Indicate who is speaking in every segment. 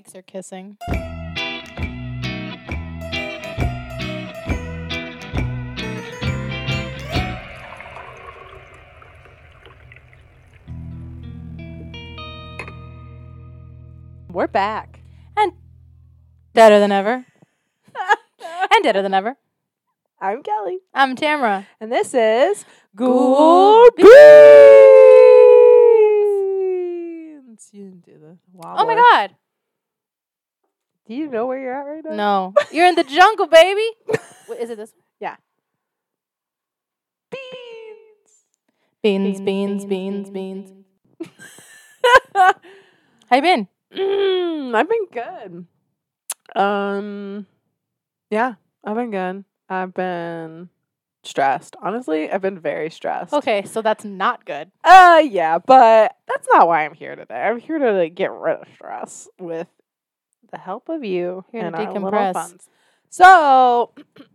Speaker 1: mics are kissing.
Speaker 2: We're back.
Speaker 1: And better than ever. And deader than ever.
Speaker 2: I'm Kelly.
Speaker 1: I'm Tamara.
Speaker 2: And this is
Speaker 1: Good
Speaker 2: Beans. You didn't do the wobbler.
Speaker 1: Oh my God.
Speaker 2: Do you know where you're at right now?
Speaker 1: No. You're in the jungle, baby. Wait, is it this one?
Speaker 2: Yeah.
Speaker 1: Beans. How you been?
Speaker 2: I've been good. Yeah, I've been good. I've been stressed. Honestly, I've been very stressed.
Speaker 1: Okay, so that's not good.
Speaker 2: Yeah, but that's not why I'm here today. I'm here to get rid of stress with the help of you
Speaker 1: Here to
Speaker 2: and our little
Speaker 1: decompress.
Speaker 2: funs. So,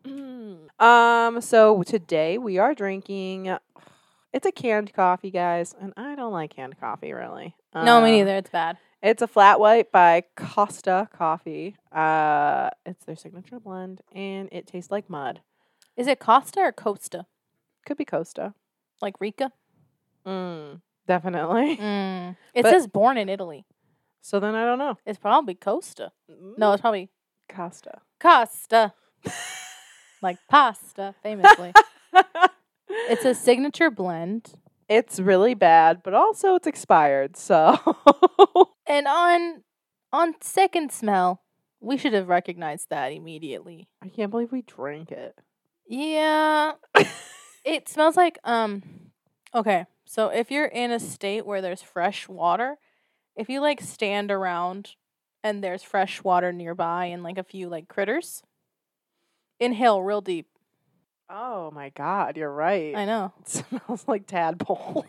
Speaker 2: so today we are drinking. It's a canned coffee, guys, and I don't like canned coffee really.
Speaker 1: No, me neither. It's bad.
Speaker 2: It's a flat white by Costa Coffee. It's their signature blend, and it tastes like mud.
Speaker 1: Is it Costa or Costa?
Speaker 2: Could be Costa.
Speaker 1: Like Rica?
Speaker 2: Definitely.
Speaker 1: It
Speaker 2: But-
Speaker 1: says born in Italy.
Speaker 2: So then I don't know.
Speaker 1: It's probably Costa. No, it's probably
Speaker 2: Costa.
Speaker 1: Costa. Like pasta, famously. It's a signature blend.
Speaker 2: It's really bad, but also it's expired, so.
Speaker 1: And on second smell, we should have recognized that immediately.
Speaker 2: I can't believe we drank it.
Speaker 1: Yeah. It smells like okay, so if you're in a state where there's fresh water, if you like stand around and there's fresh water nearby and like a few like critters, inhale real deep.
Speaker 2: Oh my God, you're right.
Speaker 1: I know.
Speaker 2: It smells like tadpole.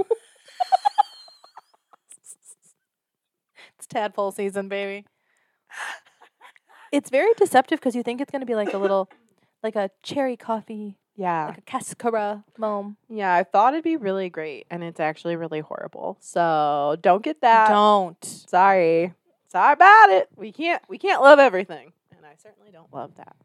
Speaker 1: It's tadpole season, baby. It's very deceptive because you think it's going to be like a little, like a cherry coffee,
Speaker 2: Yeah.
Speaker 1: like a cascara foam.
Speaker 2: Yeah, I thought it'd be really great, and it's actually really horrible. So don't get that.
Speaker 1: Don't.
Speaker 2: Sorry. Sorry about it. We can't love everything. And I certainly don't love that.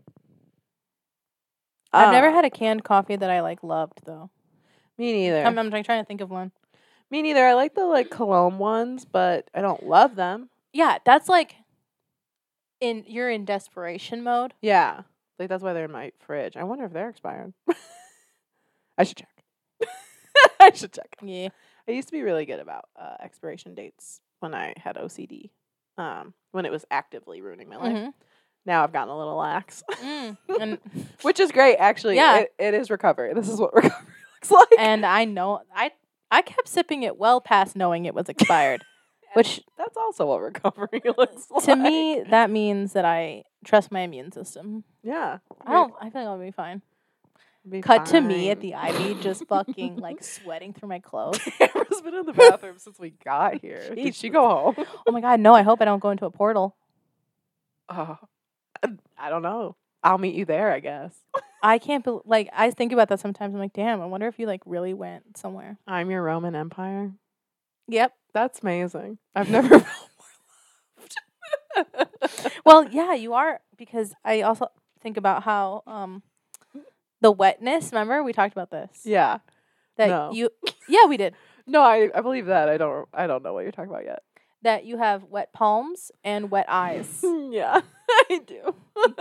Speaker 1: I've never had a canned coffee that I like loved though.
Speaker 2: Me neither.
Speaker 1: I'm trying to think of one.
Speaker 2: Me neither. I like the like cologne ones, but I don't love them.
Speaker 1: Yeah, that's like you're in desperation mode.
Speaker 2: Yeah. Like that's why they're in my fridge. I wonder if they're expired. I should check. I should check.
Speaker 1: Yeah.
Speaker 2: I used to be really good about expiration dates when I had OCD. When it was actively ruining my life.
Speaker 1: Mhm.
Speaker 2: Now I've gotten a little lax.
Speaker 1: And
Speaker 2: Which is great, actually.
Speaker 1: Yeah.
Speaker 2: It is recovery. This is what recovery looks like.
Speaker 1: and I know I kept sipping it well past knowing it was expired. Which
Speaker 2: That's also what recovery looks like.
Speaker 1: to me that means that I trust my immune system.
Speaker 2: Yeah.
Speaker 1: I think I'll be fine.
Speaker 2: Be
Speaker 1: Cut to me at
Speaker 2: fine.
Speaker 1: the IV just fucking like sweating through my clothes.
Speaker 2: Tamara's been in the bathroom since we got here. Did
Speaker 1: Jesus.
Speaker 2: she go home?
Speaker 1: Oh my God, no, I hope I don't go into a portal.
Speaker 2: Oh, I don't know. I'll meet you there, I guess.
Speaker 1: I can't like I think about that sometimes. I'm like, damn, I wonder if you like really went somewhere.
Speaker 2: I'm your Roman Empire.
Speaker 1: Yep.
Speaker 2: That's amazing. I've never felt more loved.
Speaker 1: Well, yeah, you are, because I also think about how the wetness, remember? We talked about this.
Speaker 2: Yeah.
Speaker 1: That
Speaker 2: no.
Speaker 1: Yeah, we did.
Speaker 2: No, I believe that. I don't know what you're talking about yet.
Speaker 1: That you have wet palms and wet eyes.
Speaker 2: Yeah, I do.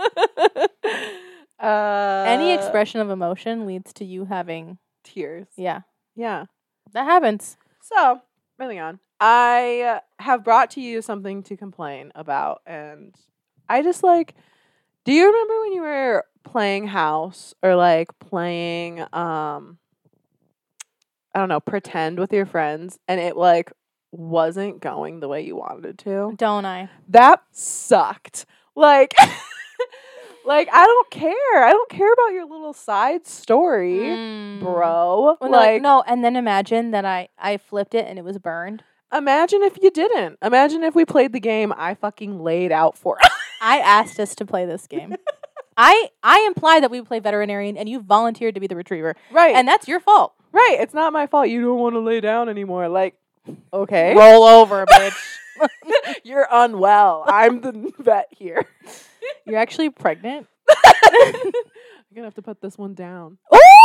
Speaker 1: Any expression of emotion leads to you having
Speaker 2: tears.
Speaker 1: yeah.
Speaker 2: Yeah.
Speaker 1: That happens.
Speaker 2: So, moving on. I have brought to you something to complain about, and I just like. Do you remember when you were playing house or like playing I don't know, pretend with your friends, and it like wasn't going the way you wanted it to?
Speaker 1: Don't I?
Speaker 2: That sucked. Like like I don't care. I don't care about your little side story, bro.
Speaker 1: Well,
Speaker 2: like
Speaker 1: no, and then imagine that I flipped it and it was burned.
Speaker 2: imagine if you didn't. Imagine if we played the game I fucking laid out for.
Speaker 1: I asked us to play this game. I implied that we would play veterinarian and you volunteered to be the retriever.
Speaker 2: Right.
Speaker 1: And that's your fault.
Speaker 2: Right. It's not my fault you don't want to lay down anymore. Like, okay.
Speaker 1: Roll over, bitch.
Speaker 2: You're unwell. I'm the vet here.
Speaker 1: You're actually pregnant?
Speaker 2: I'm gonna have to put this one down.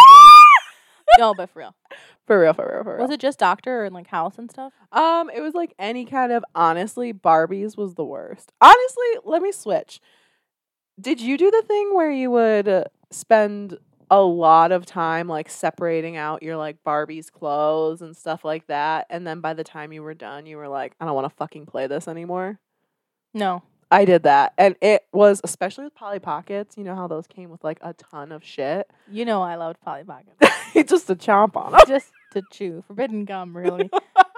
Speaker 1: No, but for real.
Speaker 2: For real, for real, for real.
Speaker 1: Was it just doctor and like house and stuff?
Speaker 2: It was like any kind of, honestly, Barbies was the worst. Honestly, let me switch. Did you do the thing where you would spend a lot of time like separating out your like Barbie's clothes and stuff like that, and then by the time you were done, you were like, I don't want to fucking play this anymore?
Speaker 1: No.
Speaker 2: I did that, and it was, especially with Polly Pockets, you know how those came with like a ton of shit?
Speaker 1: You know I loved Polly Pockets.
Speaker 2: Just to chomp on them.
Speaker 1: Just to chew. Forbidden gum, really.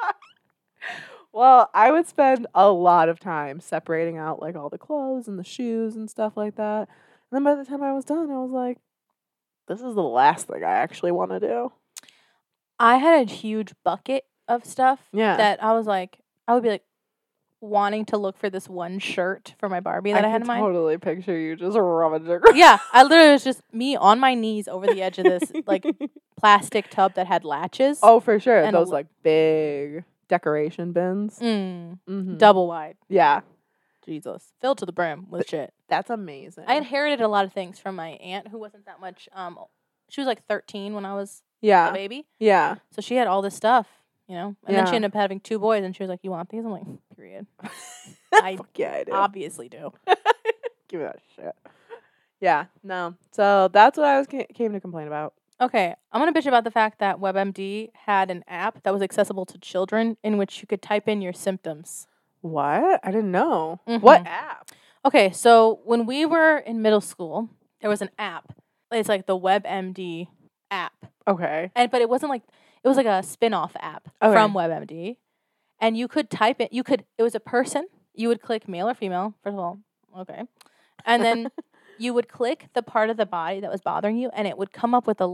Speaker 2: Well, I would spend a lot of time separating out like all the clothes and the shoes and stuff like that. And then by the time I was done, I was like, this is the last thing I actually want to do.
Speaker 1: I had a huge bucket of stuff
Speaker 2: Yeah.
Speaker 1: that I was like, I would be like wanting to look for this one shirt for my Barbie that I had in mind.
Speaker 2: totally picture you just rummaging.
Speaker 1: Yeah, I literally was just me on my knees over the edge of this like plastic tub that had latches.
Speaker 2: Oh, for sure.
Speaker 1: And
Speaker 2: Those like big decoration bins.
Speaker 1: Mm. Double wide.
Speaker 2: Yeah.
Speaker 1: Jesus. Filled to the brim with shit.
Speaker 2: That's amazing.
Speaker 1: I inherited a lot of things from my aunt who wasn't that much she was like 13 when I was a
Speaker 2: yeah.
Speaker 1: baby.
Speaker 2: Yeah.
Speaker 1: So she had all this stuff, you know? And then she
Speaker 2: Yeah.
Speaker 1: ended up having 2 boys and she was like, "You want these?" I'm like, "Period." I
Speaker 2: Fuck yeah, I do.
Speaker 1: obviously do.
Speaker 2: Give me that shit. Yeah. No. So that's what I was came to complain about.
Speaker 1: Okay, I'm going to bitch about the fact that WebMD had an app that was accessible to children in which you could type in your symptoms.
Speaker 2: What? I didn't know.
Speaker 1: Mhm.
Speaker 2: What app?
Speaker 1: Okay, so when we were in middle school, there was an app. It's like the WebMD app.
Speaker 2: Okay.
Speaker 1: But it wasn't like, it was like a spin-off app
Speaker 2: Okay.
Speaker 1: from WebMD. And you could type it, it was a person. You would click male or female, first of all. Okay. And then you would click the part of the body that was bothering you, and it would come up with a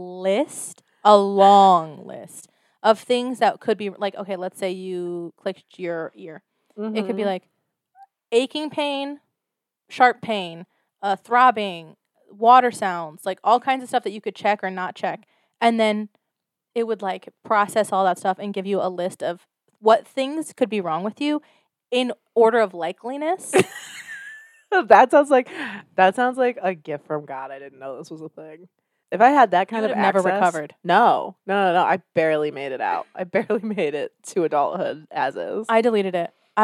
Speaker 1: long list of things that could be like, okay, let's say you clicked your ear. It could be like aching pain, sharp pain, throbbing, water sounds, like all kinds of stuff that you could check or not check. And then it would like process all that stuff and give you a list of what things could be wrong with you in order of likeliness.
Speaker 2: That sounds like a gift from God. I didn't know this was a thing. If I had that kind of
Speaker 1: would have never
Speaker 2: access-
Speaker 1: recovered.
Speaker 2: No. I barely made it out. I barely made it to adulthood as is.
Speaker 1: I deleted it. I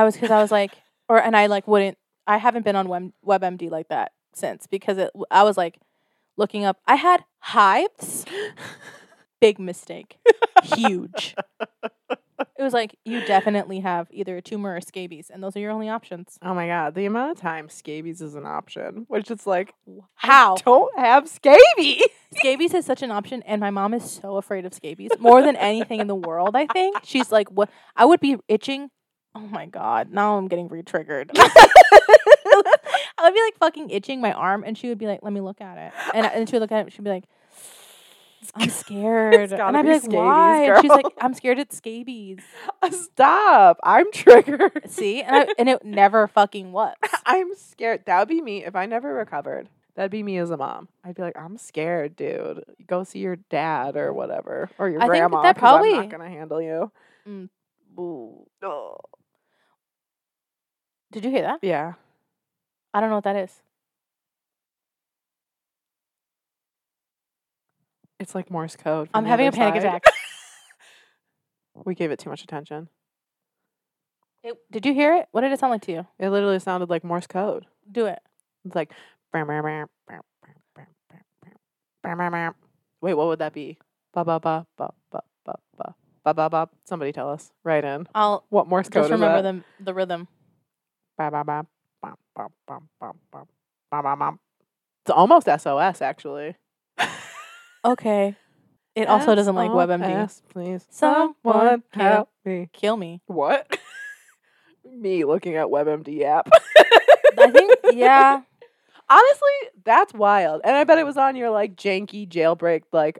Speaker 1: haven't been on WebMD like that since because I was like looking up. I had hives. Big mistake. Huge. It was like, you definitely have either a tumor or scabies, and those are your only options.
Speaker 2: Oh my God. The amount of time scabies is an option, which is like,
Speaker 1: How?
Speaker 2: I don't have scabies.
Speaker 1: Scabies is such an option, and my mom is so afraid of scabies. More than anything in the world, I think. She's like, what? I would be itching. Oh my God. Now I'm getting re-triggered. I would be like fucking itching my arm, and she would be like, "Let me look at it." And she would look at it, and she'd be like, "I'm scared." And I'd be like,
Speaker 2: scabies,
Speaker 1: "Why?" And she's
Speaker 2: girl.
Speaker 1: like, "I'm scared it's scabies."
Speaker 2: Stop. I'm triggered.
Speaker 1: See? And it never fucking was.
Speaker 2: I'm scared. That would be me if I never recovered. That'd be me as a mom. I'd be like, I'm scared, dude. Go see your dad or whatever. Or your
Speaker 1: I think
Speaker 2: grandma.
Speaker 1: that
Speaker 2: 'Cause
Speaker 1: probably-
Speaker 2: I'm not going to handle you.
Speaker 1: Mm.
Speaker 2: Ooh. Oh.
Speaker 1: Did you hear that?
Speaker 2: Yeah.
Speaker 1: I don't know what that is.
Speaker 2: It's like Morse code.
Speaker 1: I'm
Speaker 2: from the
Speaker 1: having a
Speaker 2: other
Speaker 1: panic
Speaker 2: side.
Speaker 1: attack.
Speaker 2: We gave it too much attention.
Speaker 1: Did you hear it? What did it sound like to you?
Speaker 2: It literally sounded like Morse code.
Speaker 1: Do it.
Speaker 2: It's like. Wait, what would that be? Ba ba ba ba ba ba ba ba ba ba. Somebody tell us. Right in.
Speaker 1: I'll
Speaker 2: What Morse code
Speaker 1: just
Speaker 2: is
Speaker 1: remember
Speaker 2: that?
Speaker 1: the rhythm.
Speaker 2: Ba ba ba ba ba ba ba ba ba ba ba. It's almost SOS actually.
Speaker 1: Okay. It also doesn't like WebMD.
Speaker 2: SOS, please.
Speaker 1: Someone
Speaker 2: Someone
Speaker 1: help
Speaker 2: help me.
Speaker 1: Kill me.
Speaker 2: What? Me looking at WebMD app.
Speaker 1: I think, yeah.
Speaker 2: Honestly, that's wild. And I bet it was on your like janky jailbreak like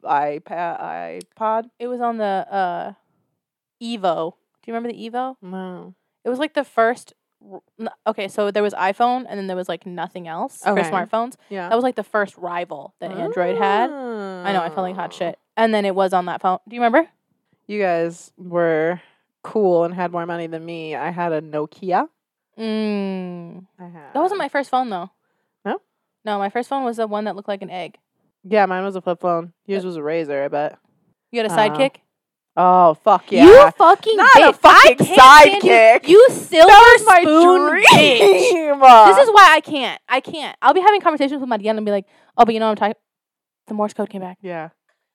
Speaker 2: iPod.
Speaker 1: It was on the Evo. Do you remember the Evo?
Speaker 2: No.
Speaker 1: It was like the first. Okay, so there was iPhone, and then there was like nothing else
Speaker 2: Okay.
Speaker 1: for smartphones.
Speaker 2: Yeah.
Speaker 1: That was like the first rival that Android had. I know, I felt like hot shit. And then it was on that phone. Do you remember?
Speaker 2: You guys were cool and had more money than me, I had a Nokia.
Speaker 1: That
Speaker 2: I had.
Speaker 1: wasn't my first phone though.
Speaker 2: No?
Speaker 1: No, my first phone was the one that looked like an egg.
Speaker 2: Yeah, mine was a flip phone. Yours was a Razor, I bet.
Speaker 1: You had a sidekick?
Speaker 2: Oh, fuck yeah.
Speaker 1: You fucking
Speaker 2: Not
Speaker 1: bitch.
Speaker 2: a fucking
Speaker 1: I can't stand
Speaker 2: sidekick.
Speaker 1: You silver
Speaker 2: That was my
Speaker 1: spoon
Speaker 2: dream.
Speaker 1: bitch. This is why I can't. I'll be having conversations with my DM and be like, oh, but you know what I'm talking. The Morse code came back.
Speaker 2: Yeah.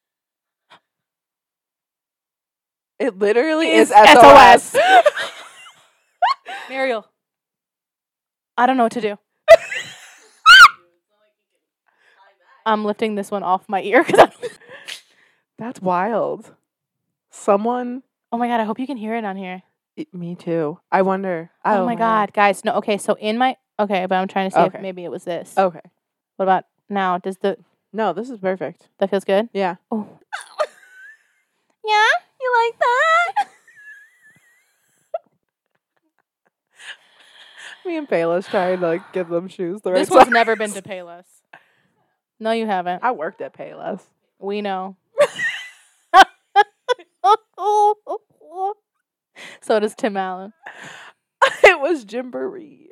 Speaker 2: It literally
Speaker 1: Is
Speaker 2: is SOS.
Speaker 1: Mariel. I don't know what to do. I'm lifting this one off my ear because
Speaker 2: That's wild. Someone.
Speaker 1: oh my god, I hope you can hear it on here.
Speaker 2: Me too. I wonder.
Speaker 1: Oh my god, guys. No, okay, so but I'm trying to see
Speaker 2: Okay.
Speaker 1: if maybe it was this.
Speaker 2: Okay.
Speaker 1: What about now?
Speaker 2: No, this is perfect.
Speaker 1: That feels good?
Speaker 2: Yeah.
Speaker 1: Oh. Yeah? You like that?
Speaker 2: Me and Payless trying to give them shoes the right
Speaker 1: This one's
Speaker 2: size.
Speaker 1: never been to Payless. No, you haven't.
Speaker 2: I worked at Payless.
Speaker 1: We know. So does Tim Allen.
Speaker 2: It was Gymboree.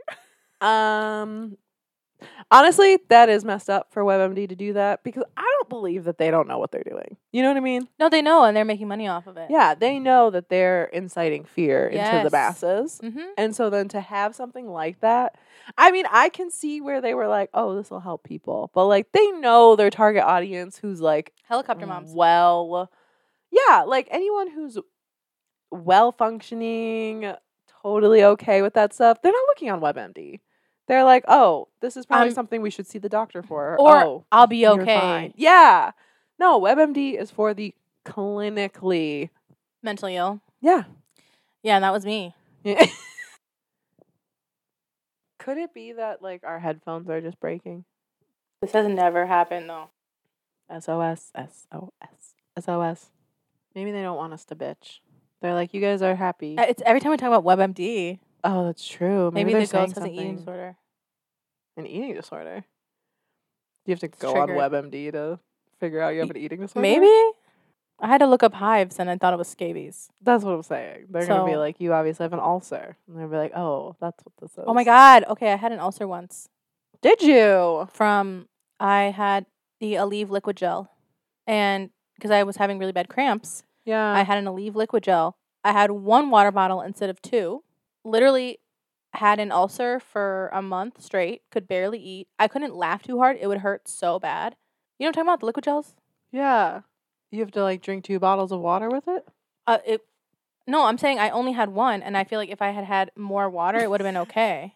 Speaker 2: Honestly, that is messed up for WebMD to do that because I don't believe that they don't know what they're doing. You know what I mean?
Speaker 1: No, they know, and they're making money off of it.
Speaker 2: Yeah, they know that they're inciting fear into the
Speaker 1: Yes.
Speaker 2: masses.
Speaker 1: Mm-hmm.
Speaker 2: And so then to have something like that, I mean, I can see where they were like, oh, this will help people. But they know their target audience who's
Speaker 1: Helicopter moms.
Speaker 2: well, yeah, anyone who's well functioning, totally okay with that stuff, they're not looking on WebMD. They're like, oh, this is probably something we should see the doctor for.
Speaker 1: Or
Speaker 2: oh,
Speaker 1: I'll be
Speaker 2: you're
Speaker 1: okay.
Speaker 2: fine. Yeah. No, WebMD is for the clinically.
Speaker 1: Mentally ill.
Speaker 2: Yeah.
Speaker 1: Yeah, and that was me.
Speaker 2: Yeah. Could it be that our headphones are just breaking?
Speaker 1: This has never happened though.
Speaker 2: SOS, SOS, SOS. Maybe they don't want us to bitch. They're like, you guys are happy.
Speaker 1: It's every time we talk about WebMD.
Speaker 2: Oh, that's true.
Speaker 1: Maybe
Speaker 2: they're
Speaker 1: the
Speaker 2: saying
Speaker 1: ghost has an eating
Speaker 2: something.
Speaker 1: disorder.
Speaker 2: An eating disorder? You have to go
Speaker 1: triggered.
Speaker 2: on WebMD to figure out you have an eating disorder?
Speaker 1: Maybe. I had to look up hives and I thought it was scabies.
Speaker 2: That's what I'm saying. They're going to be
Speaker 1: So-
Speaker 2: like, you obviously have an ulcer. And they'll be like, oh, that's what this is.
Speaker 1: Oh my god. Okay, I had an ulcer once.
Speaker 2: Did you?
Speaker 1: I had the Aleve liquid gel. And because I was having really bad cramps,
Speaker 2: Yeah.
Speaker 1: I had an Aleve liquid gel. I had 1 water bottle instead of 2. Literally had an ulcer for a month straight. Could barely eat. I couldn't laugh too hard. It would hurt so bad. You know what I'm talking about? The liquid gels?
Speaker 2: Yeah. You have to drink 2 bottles of water with it?
Speaker 1: No, I'm saying I only had 1, and I feel like if I had had more water, it would have been okay.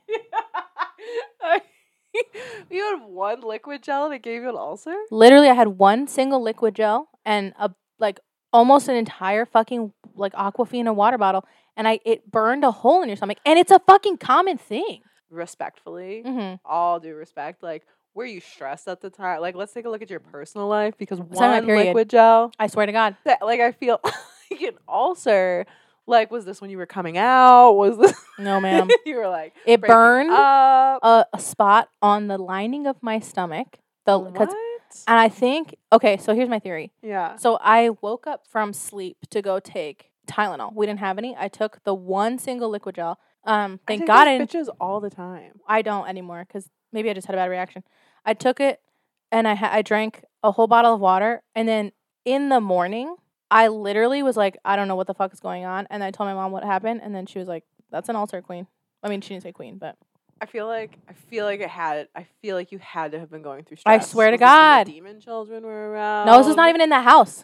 Speaker 2: You had 1 liquid gel and it gave you an ulcer?
Speaker 1: Literally, I had 1 single liquid gel and almost an entire fucking Aquafina water bottle, and it burned a hole in your stomach, and it's a fucking common thing.
Speaker 2: Respectfully,
Speaker 1: Mm-hmm.
Speaker 2: all due respect, were you stressed at the time? Let's take a look at your personal life because
Speaker 1: on my
Speaker 2: 1
Speaker 1: period.
Speaker 2: liquid gel,
Speaker 1: I swear to God.
Speaker 2: I feel like an ulcer. Was this when you were coming out? Was this
Speaker 1: No, ma'am.
Speaker 2: you were
Speaker 1: It
Speaker 2: breaking
Speaker 1: burned
Speaker 2: up?
Speaker 1: a spot on the lining of my stomach.
Speaker 2: What?
Speaker 1: And I think, okay, so here's my theory.
Speaker 2: Yeah.
Speaker 1: So I woke up from sleep to go take Tylenol. We didn't have any. I took the 1 single liquid gel. Thank God I didn't.
Speaker 2: Bitches all the time.
Speaker 1: I don't anymore because maybe I just had a bad reaction. I took it and I drank a whole bottle of water. And then in the morning, I literally was like, I don't know what the fuck is going on. And I told my mom what happened. And then she was like, that's an ulcer, queen. I mean, she didn't say queen, but.
Speaker 2: I feel like you had to have been going through
Speaker 1: I
Speaker 2: stress.
Speaker 1: swear to
Speaker 2: Was this when the
Speaker 1: God.
Speaker 2: demon children were around.
Speaker 1: No, this was not even in that house.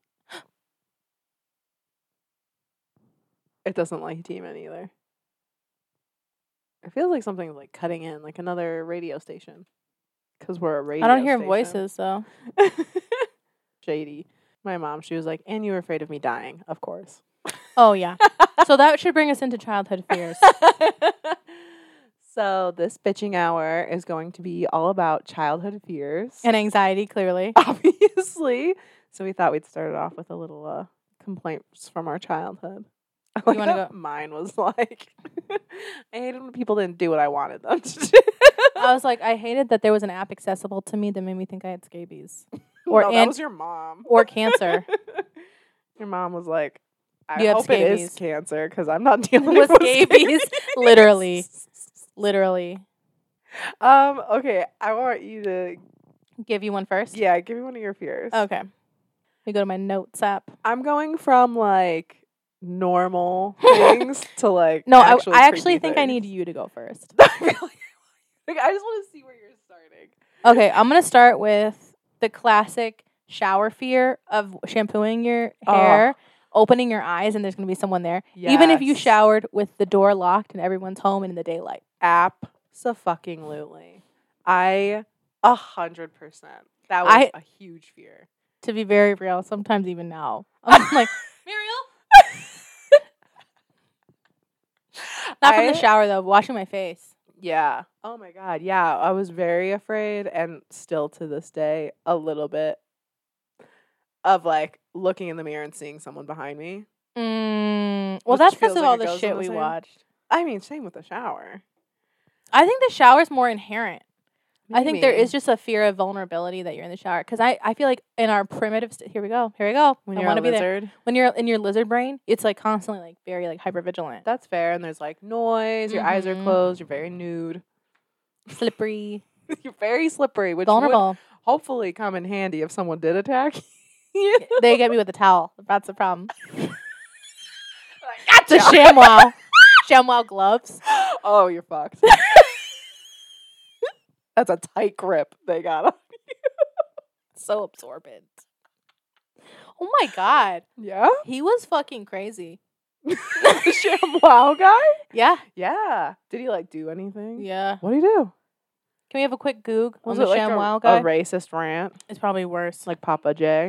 Speaker 2: It doesn't like demon either. It feels like something's cutting in, another radio station. Because we're a radio
Speaker 1: I don't hear
Speaker 2: station.
Speaker 1: voices, so.
Speaker 2: Shady. My mom, she was like, and you were afraid of me dying, of course.
Speaker 1: Oh, yeah. So that should bring us into childhood fears.
Speaker 2: So this bitching hour is going to be all about childhood fears.
Speaker 1: And anxiety, clearly.
Speaker 2: Obviously. So we thought we'd start it off with a little complaints from our childhood. I like
Speaker 1: wanna
Speaker 2: that
Speaker 1: go?
Speaker 2: Mine was I hated when people didn't do what I wanted them to do.
Speaker 1: I was like, I hated that there was an app accessible to me that made me think I had scabies. Or
Speaker 2: no, that was your mom.
Speaker 1: or cancer.
Speaker 2: Your mom was like, I
Speaker 1: You have
Speaker 2: hope it is
Speaker 1: scabies.
Speaker 2: cancer because I'm not dealing
Speaker 1: With
Speaker 2: with
Speaker 1: scabies. Literally. Literally.
Speaker 2: Okay, I want you to
Speaker 1: Give you one first?
Speaker 2: give me one of your fears.
Speaker 1: Okay. Let me go to my notes app.
Speaker 2: I'm going from like normal things to like
Speaker 1: No, I
Speaker 2: actually
Speaker 1: actually
Speaker 2: creepy
Speaker 1: think I need
Speaker 2: things.
Speaker 1: you to go first.
Speaker 2: I feel like I just want to see where you're starting.
Speaker 1: Okay, I'm going to start with the classic shower fear of shampooing your hair, opening your eyes, and there's going to be someone there. Even if you
Speaker 2: Yes.
Speaker 1: showered with the door locked and everyone's home and in the daylight.
Speaker 2: Abso-fucking-lutely. 100%. That was a huge fear.
Speaker 1: To be very real, sometimes even now. I'm like, Muriel? Not from the shower, though. Washing my face.
Speaker 2: Yeah. Oh my God. Yeah. I was very afraid and still to this day a little bit of like looking in the mirror and seeing someone behind me.
Speaker 1: Well,
Speaker 2: Which
Speaker 1: that's because
Speaker 2: feels
Speaker 1: of
Speaker 2: like
Speaker 1: all
Speaker 2: it
Speaker 1: the
Speaker 2: goes in
Speaker 1: shit
Speaker 2: the
Speaker 1: we
Speaker 2: same.
Speaker 1: watched.
Speaker 2: I mean, same with the shower.
Speaker 1: I think the shower's more inherent. I think there
Speaker 2: Maybe.
Speaker 1: is just a fear of vulnerability that you're in the shower. Because I feel like in our primitive here we go.
Speaker 2: When
Speaker 1: I
Speaker 2: you're
Speaker 1: want
Speaker 2: a
Speaker 1: to be there.
Speaker 2: lizard.
Speaker 1: When you're in your lizard brain, it's like constantly like very like hypervigilant.
Speaker 2: That's fair. And there's like noise. Your eyes are
Speaker 1: Mhm.
Speaker 2: closed. You're very nude.
Speaker 1: Slippery.
Speaker 2: You're very slippery, which would
Speaker 1: Vulnerable.
Speaker 2: hopefully come in handy if someone did attack you.
Speaker 1: They get me with a towel. That's the problem.
Speaker 2: Gotcha.
Speaker 1: The ShamWow. ShamWow gloves.
Speaker 2: Oh, you're fucked. That's a tight grip they got on.
Speaker 1: So absorbent. Oh my God.
Speaker 2: Yeah?
Speaker 1: He was fucking crazy.
Speaker 2: The ShamWow guy?
Speaker 1: Yeah.
Speaker 2: Yeah. Did he like do anything?
Speaker 1: Yeah.
Speaker 2: What did he do?
Speaker 1: Can we have a quick goog
Speaker 2: Was
Speaker 1: on
Speaker 2: it
Speaker 1: the
Speaker 2: like
Speaker 1: ShamWow
Speaker 2: a
Speaker 1: guy?
Speaker 2: racist rant?
Speaker 1: It's probably worse.
Speaker 2: Like Papa J?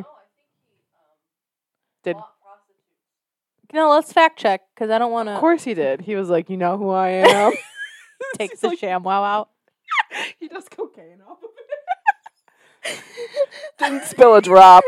Speaker 2: Did
Speaker 1: No, let's fact check because I don't want
Speaker 2: Of
Speaker 1: to
Speaker 2: course he did. He was like, you know who I am?
Speaker 1: take
Speaker 2: He's
Speaker 1: the
Speaker 2: like,
Speaker 1: ShamWow out.
Speaker 2: He does cocaine off of it. Didn't spill a drop.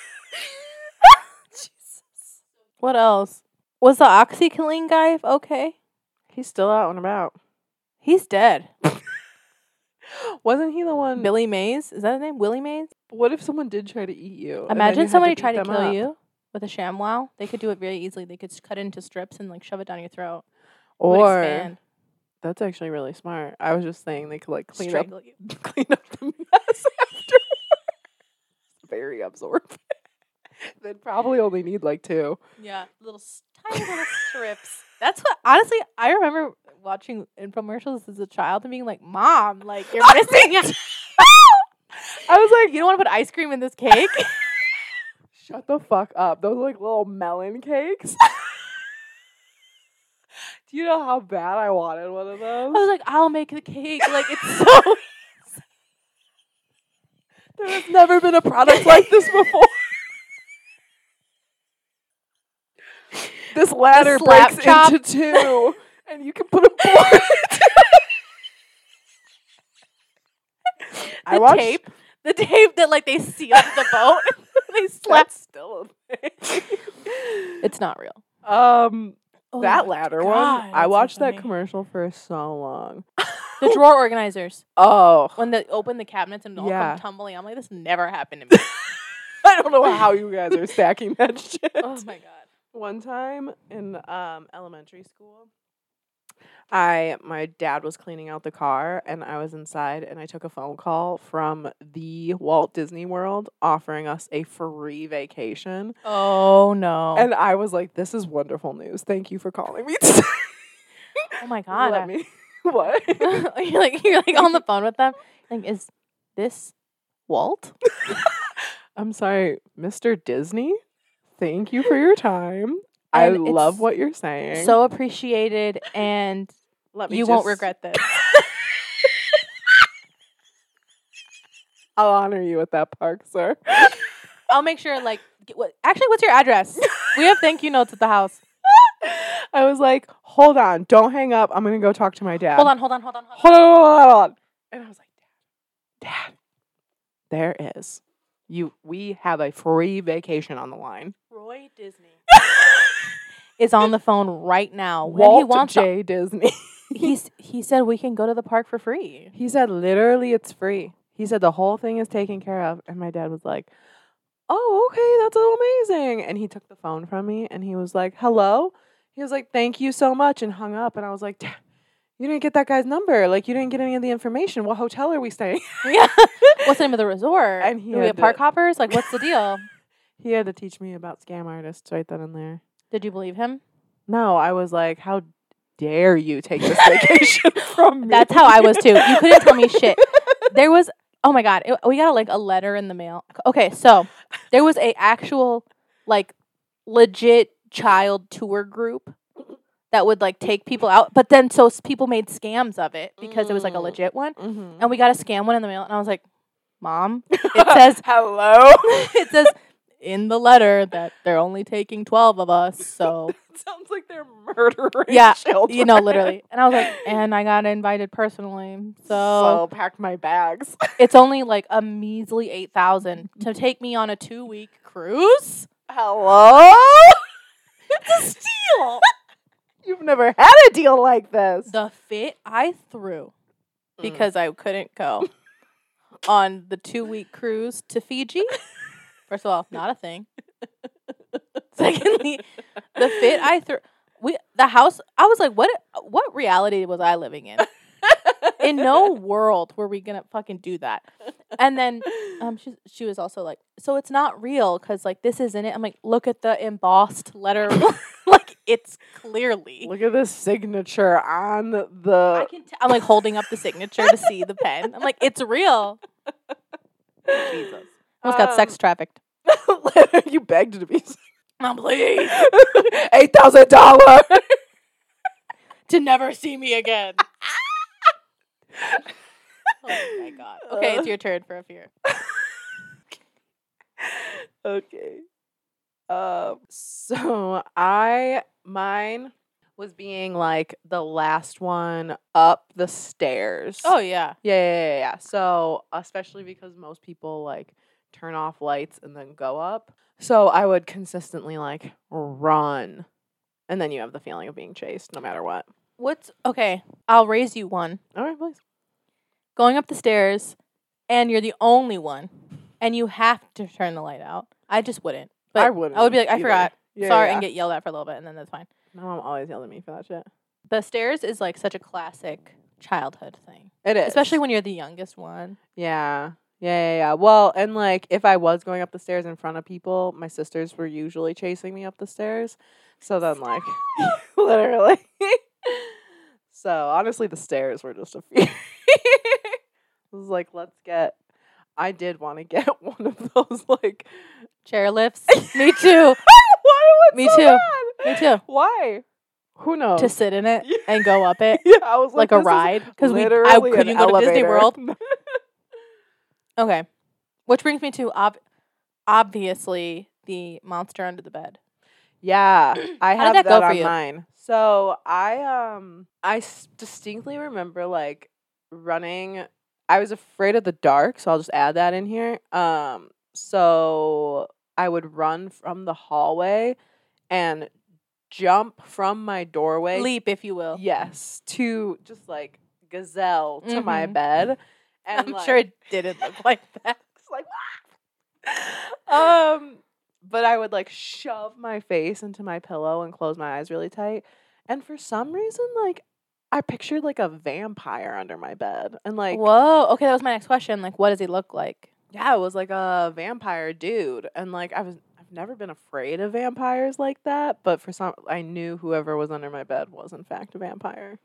Speaker 1: Jesus. What else? Was the OxyClean guy okay?
Speaker 2: He's still out and about.
Speaker 1: He's dead.
Speaker 2: Wasn't he the one?
Speaker 1: Billy Mays? Is that his name? Willie Mays?
Speaker 2: What if someone did try to eat you? and then you
Speaker 1: Imagine
Speaker 2: had
Speaker 1: somebody
Speaker 2: beat
Speaker 1: tried to
Speaker 2: them
Speaker 1: kill
Speaker 2: up?
Speaker 1: you with a ShamWow. They could do it very easily. They could just cut it into strips and like shove it down your throat. It would
Speaker 2: Or
Speaker 1: expand.
Speaker 2: that's actually really smart. I was just saying they could like clean up
Speaker 1: Strangle you.
Speaker 2: the mess after. Very absorbent. They'd probably only need like 2.
Speaker 1: Yeah, tiny little strips. That's what, honestly, I remember watching infomercials as a child and being like, Mom, like, you're missing it.
Speaker 2: I was like,
Speaker 1: You don't want to put ice cream in this cake?
Speaker 2: shut the fuck up. Those are like little melon cakes. Do you know how bad I wanted one of
Speaker 1: I
Speaker 2: those?
Speaker 1: was like, I'll make the cake. Like, it's so...
Speaker 2: There has never been a product like this before. This ladder
Speaker 1: slap
Speaker 2: breaks
Speaker 1: chop.
Speaker 2: into 2, and you can put a board. I watched.
Speaker 1: The tape that, like, they sealed the boat. They slapped.
Speaker 2: That's still a thing.
Speaker 1: It's not real. Oh
Speaker 2: That
Speaker 1: my
Speaker 2: ladder
Speaker 1: God,
Speaker 2: one. I
Speaker 1: that's so
Speaker 2: watched that
Speaker 1: funny.
Speaker 2: commercial for so long.
Speaker 1: The drawer organizers.
Speaker 2: Oh,
Speaker 1: When they open the cabinets and it all
Speaker 2: Yeah.
Speaker 1: come tumbling. I'm like, this never happened to me.
Speaker 2: I don't know how you guys are stacking that shit.
Speaker 1: Oh my God.
Speaker 2: One time in elementary school, my dad was cleaning out the car and I was inside and I took a phone call from the Walt Disney World offering us a free vacation.
Speaker 1: Oh no.
Speaker 2: And I was like, this is wonderful news. Thank you for calling me today.
Speaker 1: Oh my God.
Speaker 2: Let me. What?
Speaker 1: you're like on the phone with them. Like, is this Walt?
Speaker 2: I'm sorry, Mr. Disney. Thank you for your time.
Speaker 1: And
Speaker 2: I
Speaker 1: it's
Speaker 2: love what you're saying.
Speaker 1: So appreciated, and
Speaker 2: Let me
Speaker 1: you won't
Speaker 2: just-
Speaker 1: regret this.
Speaker 2: I'll honor you at that park, sir.
Speaker 1: I'll make sure. Like, actually, what's your address? We have thank you notes at the house.
Speaker 2: I was like, hold on, don't hang up. I'm gonna go talk to my dad.
Speaker 1: Hold on.
Speaker 2: Hold on. And I was like, Dad, there is. We have a free vacation on the line.
Speaker 1: Roy Disney is on the phone right now. When
Speaker 2: Walt
Speaker 1: he wants
Speaker 2: J. Disney.
Speaker 1: he said we can go to the park for free.
Speaker 2: He said literally it's free. He said the whole thing is taken care of. And my dad was like, oh, okay, that's amazing. And he took the phone from me and he was like, hello? He was like, thank you so much, and hung up. And I was like, you didn't get that guy's number. Like, you didn't get any of the information. What hotel are we staying?
Speaker 1: Yeah. What's the name of the resort?
Speaker 2: And he
Speaker 1: Do we
Speaker 2: had
Speaker 1: have park
Speaker 2: to-
Speaker 1: hoppers? Like, what's the deal?
Speaker 2: He had to teach me about scam artists right then and there.
Speaker 1: Did you believe him?
Speaker 2: No, I was like, how dare you take this vacation from me?
Speaker 1: That's how I was too. You couldn't tell me shit. There was, oh my God, we got like a letter in the mail. Okay, so there was a actual, like, legit child tour group that would like take people out. But then people made scams of it because it was like a legit one.
Speaker 2: Mm-hmm.
Speaker 1: And we got a scam one in the mail. And I was like, Mom, it says,
Speaker 2: hello.
Speaker 1: it says in the letter that they're only taking 12 of us. So
Speaker 2: It sounds like they're murdering
Speaker 1: yeah,
Speaker 2: children.
Speaker 1: you know, literally. And I was like, and I got invited personally. So
Speaker 2: packed my bags.
Speaker 1: it's only like a measly 8,000 to take me on a 2-week cruise.
Speaker 2: Hello?
Speaker 1: It's a steal.
Speaker 2: You've never had a deal like this.
Speaker 1: The fit I threw because I couldn't go on the 2-week cruise to Fiji. First of all, not a thing. Secondly, the fit I threw. The house. I was like, what reality was I living in? In no world were we gonna fucking do that. And then she was also like, so it's not real because like this isn't it. I'm like, look at the embossed letter. Like it's clearly.
Speaker 2: Look at this signature on the.
Speaker 1: I'm like holding up the signature to see the pen. I'm like, it's real. Jesus. Almost got sex trafficked.
Speaker 2: You begged to be.
Speaker 1: Mom, please.
Speaker 2: $8,000.
Speaker 1: To never see me again. Oh my God. Okay, it's your turn for a fear.
Speaker 2: Okay. So mine was being like the last one up the stairs.
Speaker 1: Oh yeah.
Speaker 2: Yeah. So especially because most people like turn off lights and then go up. So I would consistently like run. And then you have the feeling of being chased no matter what.
Speaker 1: Okay, I'll raise you one.
Speaker 2: All right, please.
Speaker 1: Going up the stairs and you're the only one and you have to turn the light out. I just wouldn't. But
Speaker 2: I wouldn't
Speaker 1: I would be like, I
Speaker 2: either.
Speaker 1: forgot.
Speaker 2: Yeah,
Speaker 1: Sorry,
Speaker 2: yeah.
Speaker 1: and get yelled at for a little bit and then that's fine.
Speaker 2: My mom always yelled at me for that shit.
Speaker 1: The stairs is like such a classic childhood thing.
Speaker 2: It is.
Speaker 1: Especially when you're the youngest one.
Speaker 2: Yeah. Well, and like if I was going up the stairs in front of people, my sisters were usually chasing me up the stairs. So then like literally. So honestly the stairs were just a fear. It was like, I did want to get one of those like
Speaker 1: Chair lifts. Me too. Me too. Me too.
Speaker 2: Why? Who knows?
Speaker 1: To sit in it and go up it.
Speaker 2: Yeah, I was
Speaker 1: like
Speaker 2: like
Speaker 1: a ride. Because I
Speaker 2: literally
Speaker 1: couldn't
Speaker 2: an
Speaker 1: go to Disney
Speaker 2: elevator.
Speaker 1: World. Okay. Which brings me to obviously the monster under the bed.
Speaker 2: Yeah, I
Speaker 1: How
Speaker 2: have
Speaker 1: did that go for
Speaker 2: on
Speaker 1: you?
Speaker 2: mine. So I distinctly remember like running. I was afraid of the dark, so I'll just add that in here. So I would run from the hallway and jump from my doorway.
Speaker 1: Leap, if you will.
Speaker 2: Yes, to just like gazelle to my
Speaker 1: Mhm.
Speaker 2: bed. And
Speaker 1: I'm
Speaker 2: like,
Speaker 1: sure it didn't look like that.
Speaker 2: it's like but I would like shove my face into my pillow and close my eyes really tight. And for some reason, like I pictured like a vampire under my bed. And like
Speaker 1: Whoa. Okay, that was my next question. Like, what does he look like?
Speaker 2: yeah, it was like a vampire dude. And like I've never been afraid of vampires like that, but I knew whoever was under my bed was in fact a vampire.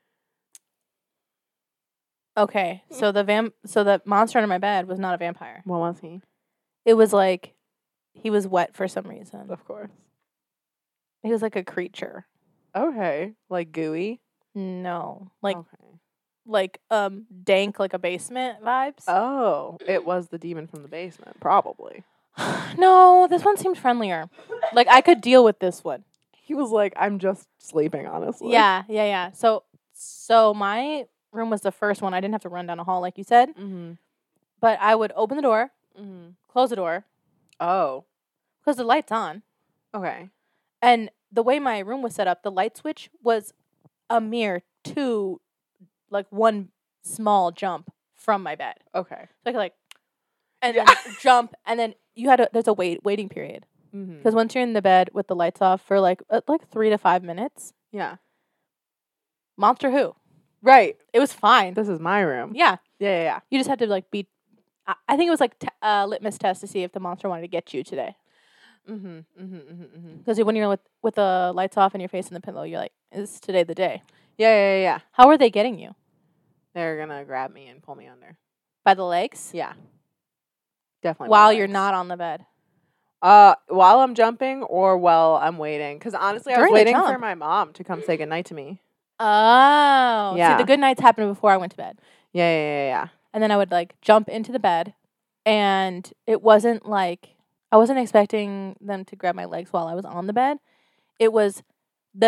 Speaker 1: Okay, so the monster under my bed was not a vampire.
Speaker 2: What was he?
Speaker 1: It was like he was wet for some reason.
Speaker 2: Of course.
Speaker 1: He was like a creature.
Speaker 2: Okay. Like gooey?
Speaker 1: No, like
Speaker 2: okay.
Speaker 1: dank, like a basement vibes.
Speaker 2: Oh, it was the demon from the basement, probably.
Speaker 1: No, this one seemed friendlier. Like I could deal with this one.
Speaker 2: He was like, I'm just sleeping, honestly.
Speaker 1: Yeah. So my room was the first one. I didn't have to run down a hall like you said.
Speaker 2: Mm-hmm.
Speaker 1: But I would open the door,
Speaker 2: Mm-hmm.
Speaker 1: close the door,
Speaker 2: Oh.
Speaker 1: because the light's on.
Speaker 2: Okay.
Speaker 1: And the way my room was set up, the light switch was a mere one small jump from my bed.
Speaker 2: Okay.
Speaker 1: So I could and
Speaker 2: Yeah.
Speaker 1: then jump, and then there's a waiting period.
Speaker 2: Mm-hmm.
Speaker 1: Because once you're in the bed with the lights off for like 3 to 5 minutes,
Speaker 2: Yeah.
Speaker 1: Monster Who.
Speaker 2: Right.
Speaker 1: It was fine.
Speaker 2: This is my room.
Speaker 1: Yeah.
Speaker 2: Yeah.
Speaker 1: You just had to like be. I think it was like litmus test to see if the monster wanted to get you today.
Speaker 2: Mm-hmm.
Speaker 1: Because when you're with the lights off and your face in the pillow, you're like, "Is today the day?"
Speaker 2: Yeah.
Speaker 1: How are they getting you?
Speaker 2: They're gonna grab me and pull me under.
Speaker 1: By the legs?
Speaker 2: Yeah. Definitely.
Speaker 1: While you're not on the bed.
Speaker 2: While I'm jumping or while I'm waiting. Because honestly, I was
Speaker 1: During the
Speaker 2: waiting
Speaker 1: jump.
Speaker 2: for my mom to come say goodnight to me.
Speaker 1: Oh.
Speaker 2: Yeah.
Speaker 1: See, the good nights happened before I went to bed.
Speaker 2: Yeah.
Speaker 1: And then I would like jump into the bed, and it wasn't like I wasn't expecting them to grab my legs while I was on the bed. It was the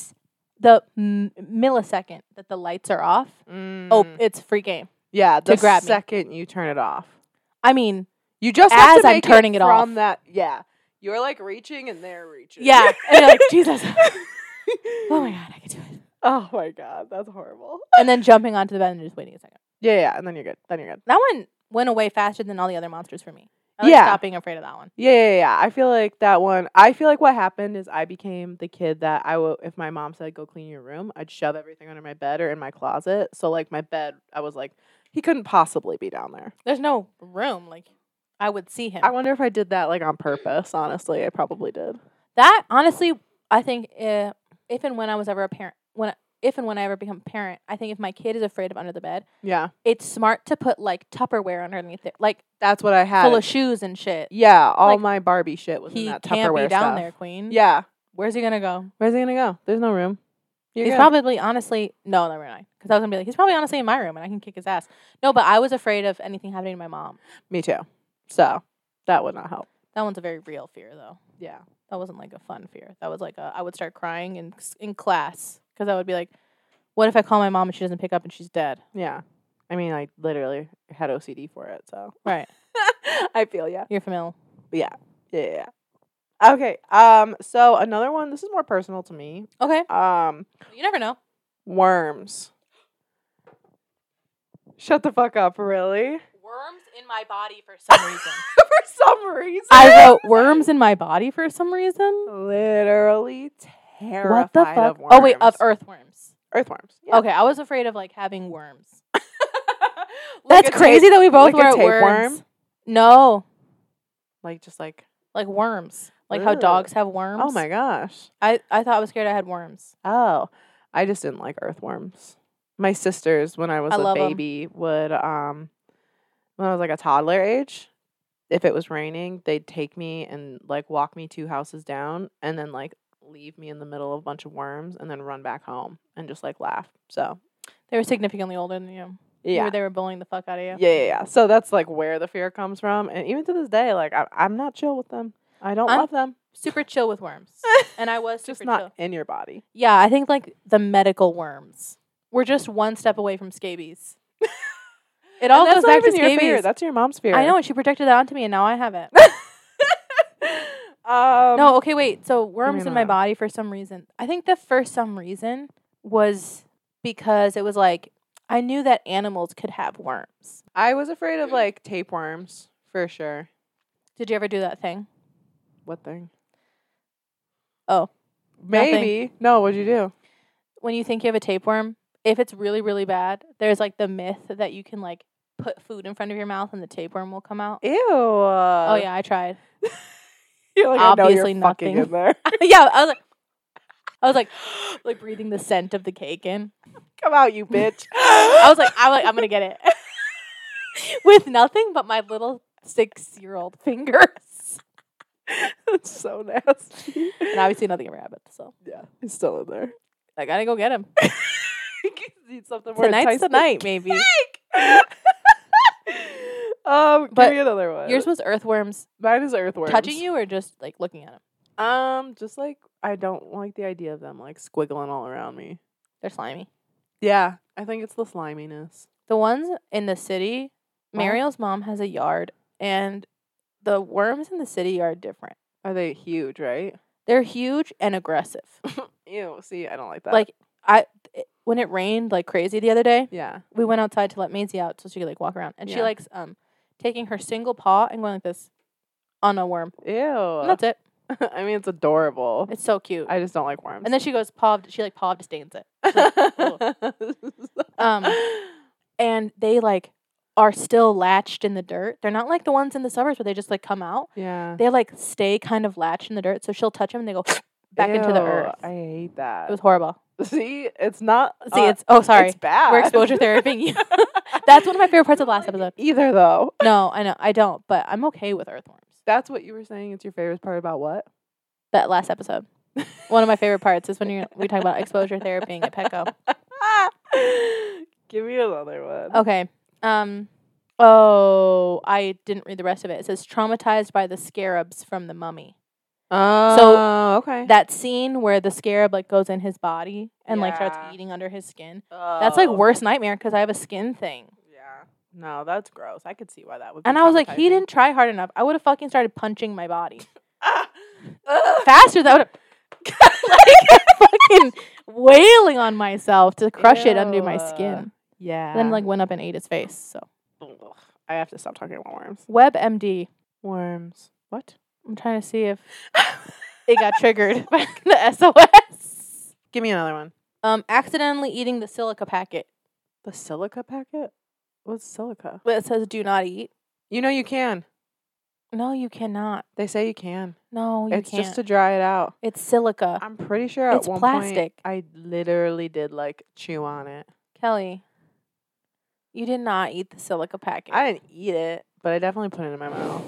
Speaker 1: millisecond that the lights are off. Oh, it's free game.
Speaker 2: Yeah, the
Speaker 1: grab me.
Speaker 2: second you turn it off.
Speaker 1: I mean,
Speaker 2: You just have
Speaker 1: as
Speaker 2: to
Speaker 1: I'm
Speaker 2: make
Speaker 1: turning it off.
Speaker 2: from that. Yeah, you're like reaching and they're reaching.
Speaker 1: yeah, and you're like, Jesus. Oh my God, I can do it.
Speaker 2: Oh my God, that's horrible.
Speaker 1: And then jumping onto the bed and just waiting a second.
Speaker 2: Yeah, and then you're good.
Speaker 1: That one went away faster than all the other monsters for me. I like stop being afraid of that one.
Speaker 2: Yeah. I feel like that one. I feel like what happened is I became the kid that if my mom said go clean your room, I'd shove everything under my bed or in my closet. So like my bed, I was like, he couldn't possibly be down there.
Speaker 1: There's no room. Like, I would see him.
Speaker 2: I wonder if I did that like on purpose. Honestly, I probably did.
Speaker 1: That honestly, I think if and when I was ever a parent, if and when I ever become a parent, I think if my kid is afraid of under the bed,
Speaker 2: Yeah,
Speaker 1: it's smart to put like Tupperware underneath it, like
Speaker 2: that's what I had.
Speaker 1: full of shoes and shit.
Speaker 2: Yeah, all
Speaker 1: like,
Speaker 2: my Barbie shit was in
Speaker 1: He
Speaker 2: that
Speaker 1: can't
Speaker 2: Tupperware
Speaker 1: be down
Speaker 2: stuff.
Speaker 1: there, Queen.
Speaker 2: Yeah,
Speaker 1: Where's he gonna go?
Speaker 2: where's he gonna go? There's no room.
Speaker 1: He's probably honestly no, never mind. Because I was gonna be like, he's probably honestly in my room and I can kick his ass. No, but I was afraid of anything happening to my mom.
Speaker 2: Me too. So that would not help.
Speaker 1: That one's a very real fear, though.
Speaker 2: Yeah.
Speaker 1: That wasn't like a fun fear. That was like I would start crying in class because I would be like, what if I call my mom and she doesn't pick up and she's dead?
Speaker 2: Yeah. I mean, I literally had OCD for it, so.
Speaker 1: Right.
Speaker 2: I feel ya.
Speaker 1: You're familiar.
Speaker 2: Yeah. Okay. So another one, this is more personal to me.
Speaker 1: Okay. You never know.
Speaker 2: Worms. Shut the fuck up, really?
Speaker 1: Worms in my body for some reason.
Speaker 2: For some reason.
Speaker 1: I wrote worms in my body for some reason.
Speaker 2: Literally terrified
Speaker 1: What the fuck?
Speaker 2: of worms.
Speaker 1: Oh wait, of earthworms.
Speaker 2: Earthworms. Yeah.
Speaker 1: Okay, I was afraid of like having worms.
Speaker 2: Like
Speaker 1: That's
Speaker 2: a
Speaker 1: crazy that we both
Speaker 2: like a
Speaker 1: wrote worms.
Speaker 2: tapeworm?
Speaker 1: No,
Speaker 2: Like just like.
Speaker 1: like worms. Like how
Speaker 2: Ugh.
Speaker 1: dogs have worms.
Speaker 2: Oh my gosh.
Speaker 1: I thought I was scared I had worms.
Speaker 2: Oh, I just didn't like earthworms. My sisters, when I was
Speaker 1: I
Speaker 2: a
Speaker 1: love 'em.
Speaker 2: baby, would when I was like a toddler age, if it was raining, they'd take me and like walk me 2 houses down, and then like leave me in the middle of a bunch of worms, and then run back home and just like laugh. So
Speaker 1: They were significantly older than you.
Speaker 2: yeah,
Speaker 1: They were bullying the fuck out of you.
Speaker 2: yeah. So that's like where the fear comes from, and even to this day, like I'm not chill with them. I don't
Speaker 1: I'm
Speaker 2: love them.
Speaker 1: Super chill with worms. And I was
Speaker 2: Just
Speaker 1: super
Speaker 2: not
Speaker 1: chill.
Speaker 2: in your body.
Speaker 1: Yeah, I think like the medical worms. We're just one step away from scabies. It all
Speaker 2: And
Speaker 1: goes
Speaker 2: that's not
Speaker 1: back to
Speaker 2: even your fear.
Speaker 1: scabies.
Speaker 2: That's your mom's fear.
Speaker 1: I know, and she projected that onto me, and now I have it. No, okay, wait. So worms in my
Speaker 2: know.
Speaker 1: body for some reason. I think the first some reason was because it was like I knew that animals could have worms.
Speaker 2: I was afraid of like tapeworms for sure.
Speaker 1: Did you ever do that thing?
Speaker 2: What thing?
Speaker 1: Oh,
Speaker 2: Maybe. No, what'd you do?
Speaker 1: when you think you have a tapeworm, if it's really, really bad, there's like the myth that you can like put food in front of your mouth and the tapeworm will come out.
Speaker 2: Ew.
Speaker 1: Oh yeah, I tried.
Speaker 2: You're like,
Speaker 1: Obviously
Speaker 2: I know you're fucking
Speaker 1: nothing.
Speaker 2: in there.
Speaker 1: Yeah, I was like breathing the scent of the cake in.
Speaker 2: Come out, you bitch.
Speaker 1: I was like, I'm gonna get it with nothing but my little 6-year-old fingers,
Speaker 2: That's so nasty.
Speaker 1: and obviously nothing ever happened. So
Speaker 2: Yeah, he's still in there.
Speaker 1: I gotta go get him.
Speaker 2: You need something more
Speaker 1: Tonight's the
Speaker 2: enticing.
Speaker 1: night, maybe.
Speaker 2: Give
Speaker 1: But
Speaker 2: me another one.
Speaker 1: Yours was earthworms
Speaker 2: Mine is earthworms.
Speaker 1: touching you, or just like looking at them.
Speaker 2: Just like I don't like the idea of them like squiggling all around me.
Speaker 1: They're slimy.
Speaker 2: Yeah, I think it's the sliminess.
Speaker 1: The ones in the city,
Speaker 2: What?
Speaker 1: Mariel's mom has a yard, and the worms in the city are different.
Speaker 2: Are they huge, right?
Speaker 1: They're huge and aggressive.
Speaker 2: Ew, see, I don't like that.
Speaker 1: Like when it rained like crazy the other day,
Speaker 2: yeah.
Speaker 1: we went outside to let Maisie out so she could like walk around, and she
Speaker 2: Yeah.
Speaker 1: likes taking her single paw and going like this on a worm.
Speaker 2: Ew.
Speaker 1: And that's it.
Speaker 2: I mean, it's adorable.
Speaker 1: It's so cute.
Speaker 2: I just don't like worms.
Speaker 1: And then she goes she like paw disdains it. And they like are still latched in the dirt. They're not like the ones in the suburbs where they just like come out.
Speaker 2: Yeah.
Speaker 1: They like stay kind of latched in the dirt. So she'll touch them and they go back into the earth.
Speaker 2: I hate that.
Speaker 1: It was horrible.
Speaker 2: See, it's not.
Speaker 1: See, it's sorry.
Speaker 2: It's bad.
Speaker 1: We're exposure therapying you. That's one of my favorite parts of the last episode.
Speaker 2: Either though.
Speaker 1: No, I know I don't, but I'm okay with earthworms.
Speaker 2: That's what you were saying. It's your favorite part about what?
Speaker 1: That last episode. One of my favorite parts is when we talk about exposure therapying at Petco.
Speaker 2: Give me another one.
Speaker 1: Okay. Oh, I didn't read the rest of it. It says traumatized by the scarabs from the mummy.
Speaker 2: Oh, okay.
Speaker 1: That scene where the scarab like goes in his body and like starts
Speaker 2: Yeah.
Speaker 1: eating under his skin. That's like worst nightmare because I have a skin thing.
Speaker 2: Yeah. No, that's gross. I could see why that would be
Speaker 1: And I was like, he
Speaker 2: traumatizing.
Speaker 1: didn't try hard enough. I would have fucking started punching my body.
Speaker 2: Ugh.
Speaker 1: Faster that would have like fucking wailing on myself to crush it under my
Speaker 2: Ew.
Speaker 1: skin.
Speaker 2: Yeah.
Speaker 1: Then like went up and ate his face. So
Speaker 2: Ugh. I have to stop talking about worms.
Speaker 1: WebMD.
Speaker 2: Worms. What?
Speaker 1: I'm trying to see if it got triggered by the SOS.
Speaker 2: Give me another one.
Speaker 1: Accidentally eating the silica packet.
Speaker 2: The silica packet? What's silica?
Speaker 1: It says do not eat.
Speaker 2: You know you can.
Speaker 1: No, you cannot.
Speaker 2: They say you can.
Speaker 1: No, you
Speaker 2: It's
Speaker 1: can't.
Speaker 2: just to dry it out.
Speaker 1: It's silica.
Speaker 2: I'm pretty sure
Speaker 1: It's
Speaker 2: at one
Speaker 1: plastic.
Speaker 2: point I literally did like chew on it.
Speaker 1: Kelly, you did not eat the silica packet.
Speaker 2: I didn't eat it, but I definitely put it in my mouth.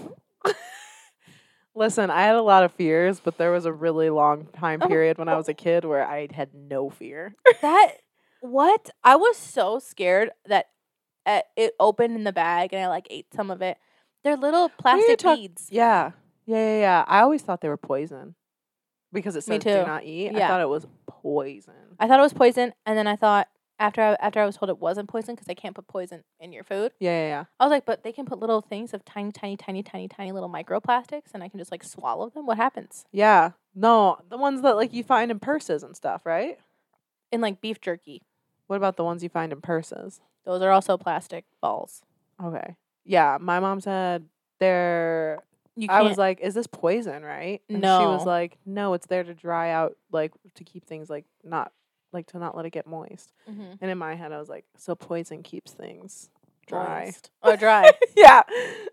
Speaker 2: Listen, I had a lot of fears, but there was a really long time period when I was a kid where I had no fear.
Speaker 1: What? I was so scared that it opened in the bag and I like ate some of it. They're little plastic beads.
Speaker 2: Yeah. I always thought they were poison because it
Speaker 1: Me
Speaker 2: says do
Speaker 1: too.
Speaker 2: not eat. I
Speaker 1: Yeah.
Speaker 2: thought it was poison.
Speaker 1: I thought it was poison, and then I thought after I was told it wasn't poison because they can't put poison in your food.
Speaker 2: Yeah.
Speaker 1: I was like, but they can put little things of tiny little microplastics, and I can just like swallow them. What happens?
Speaker 2: Yeah. No, the ones that like you find in purses and stuff, right?
Speaker 1: In like beef jerky.
Speaker 2: What about the ones you find in purses?
Speaker 1: Those are also plastic balls.
Speaker 2: Okay. Yeah, my mom said they're
Speaker 1: You
Speaker 2: I
Speaker 1: can't.
Speaker 2: was like, is this poison, right? And she
Speaker 1: No.
Speaker 2: was like, no, it's there to dry out, like to keep things like not to not let it get moist.
Speaker 1: Mhm.
Speaker 2: And in my head I was like, so poison keeps things dry.
Speaker 1: Moist. Or dry.
Speaker 2: Yeah.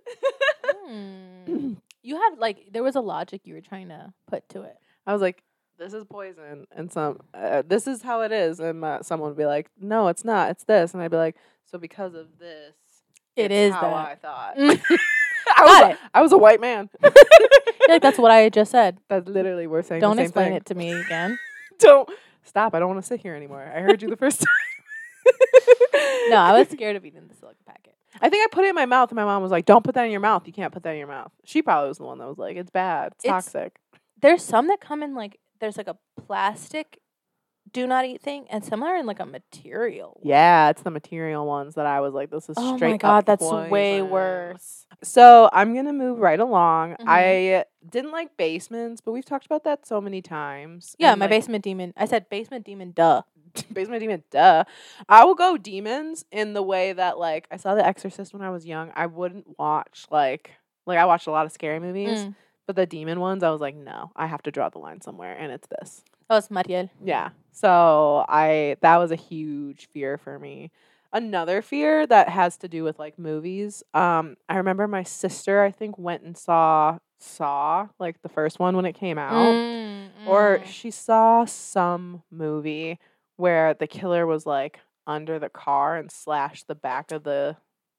Speaker 1: You had like there was a logic you were trying to put to it.
Speaker 2: I was like, this is poison, and this is how it is, and someone would be like, no, it's not, it's this, and I'd be like, so because of this,
Speaker 1: It
Speaker 2: it's
Speaker 1: is
Speaker 2: how
Speaker 1: that.
Speaker 2: I thought.
Speaker 1: Got it.
Speaker 2: I was a white man.
Speaker 1: I feel like that's what I just said.
Speaker 2: That's literally we're saying.
Speaker 1: Don't
Speaker 2: the same
Speaker 1: explain
Speaker 2: thing.
Speaker 1: it to me again.
Speaker 2: Don't stop. I don't want to sit here anymore. I heard you the first time.
Speaker 1: No, I was scared of eating the silica packet.
Speaker 2: I think I put it in my mouth, and my mom was like, "Don't put that in your mouth. You can't put that in your mouth." She probably was the one that was like, "It's bad. It's toxic."
Speaker 1: There's some that come in like there's like a plastic do not eat thing, and some are in like a material one.
Speaker 2: Yeah, it's the material ones that I was like, "This is
Speaker 1: Oh
Speaker 2: straight
Speaker 1: my god,
Speaker 2: up
Speaker 1: that's way
Speaker 2: poison."
Speaker 1: worse.
Speaker 2: So I'm gonna move right along.
Speaker 1: Mhm.
Speaker 2: I didn't like basements, but we've talked about that so many times.
Speaker 1: Yeah,
Speaker 2: And,
Speaker 1: my
Speaker 2: like,
Speaker 1: basement demon. I said basement demon. Duh.
Speaker 2: basement demon, duh. I will go demons in the way that like I saw The Exorcist when I was young. I wouldn't watch like I watched a lot of scary movies,
Speaker 1: Mm.
Speaker 2: but the demon ones, I was like, no, I have to draw the line somewhere, and it's this.
Speaker 1: Oh, it's Mariel.
Speaker 2: Yeah. So that was a huge fear for me. Another fear that has to do with like movies. I remember my sister, I think, went and saw like the first one when it came out. Or she saw some movie where the killer was like under the car and slashed the back of the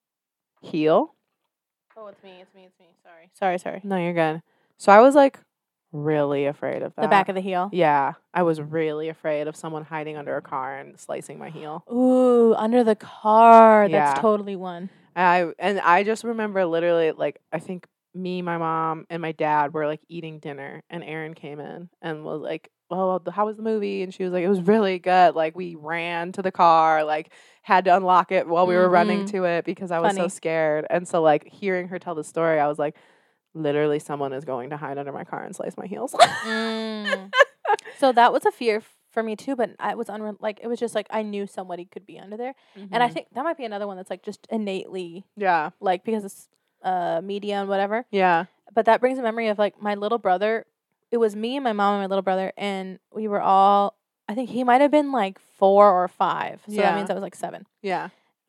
Speaker 2: heel.
Speaker 1: Oh, it's me. Sorry.
Speaker 2: No, you're good. So I was like really afraid of that.
Speaker 1: The back of the heel.
Speaker 2: Yeah, I was really afraid of someone hiding under a car and slicing my heel.
Speaker 1: Ooh, under the car.
Speaker 2: Yeah.
Speaker 1: That's totally one.
Speaker 2: I just remember literally like I think me, my mom, and my dad were like eating dinner, and Erin came in and was like, "Oh, how was the movie?" And she was like, "It was really good." Like we ran to the car, like had to unlock it while we were running to it because I was so
Speaker 1: Funny.
Speaker 2: scared. And so like hearing her tell the story, I was like, literally someone is going to hide under my car and slice my heels.
Speaker 1: So that was a fear for me too, but I was it was just like I knew somebody could be under there, and I think that might be another one that's like just innately
Speaker 2: yeah.
Speaker 1: like because media and whatever.
Speaker 2: Yeah.
Speaker 1: But that brings a memory of like my little brother. It was me and my mom and my little brother, and we were all. I think he might have been like 4 or 5, so that means I was like 7.
Speaker 2: Yeah.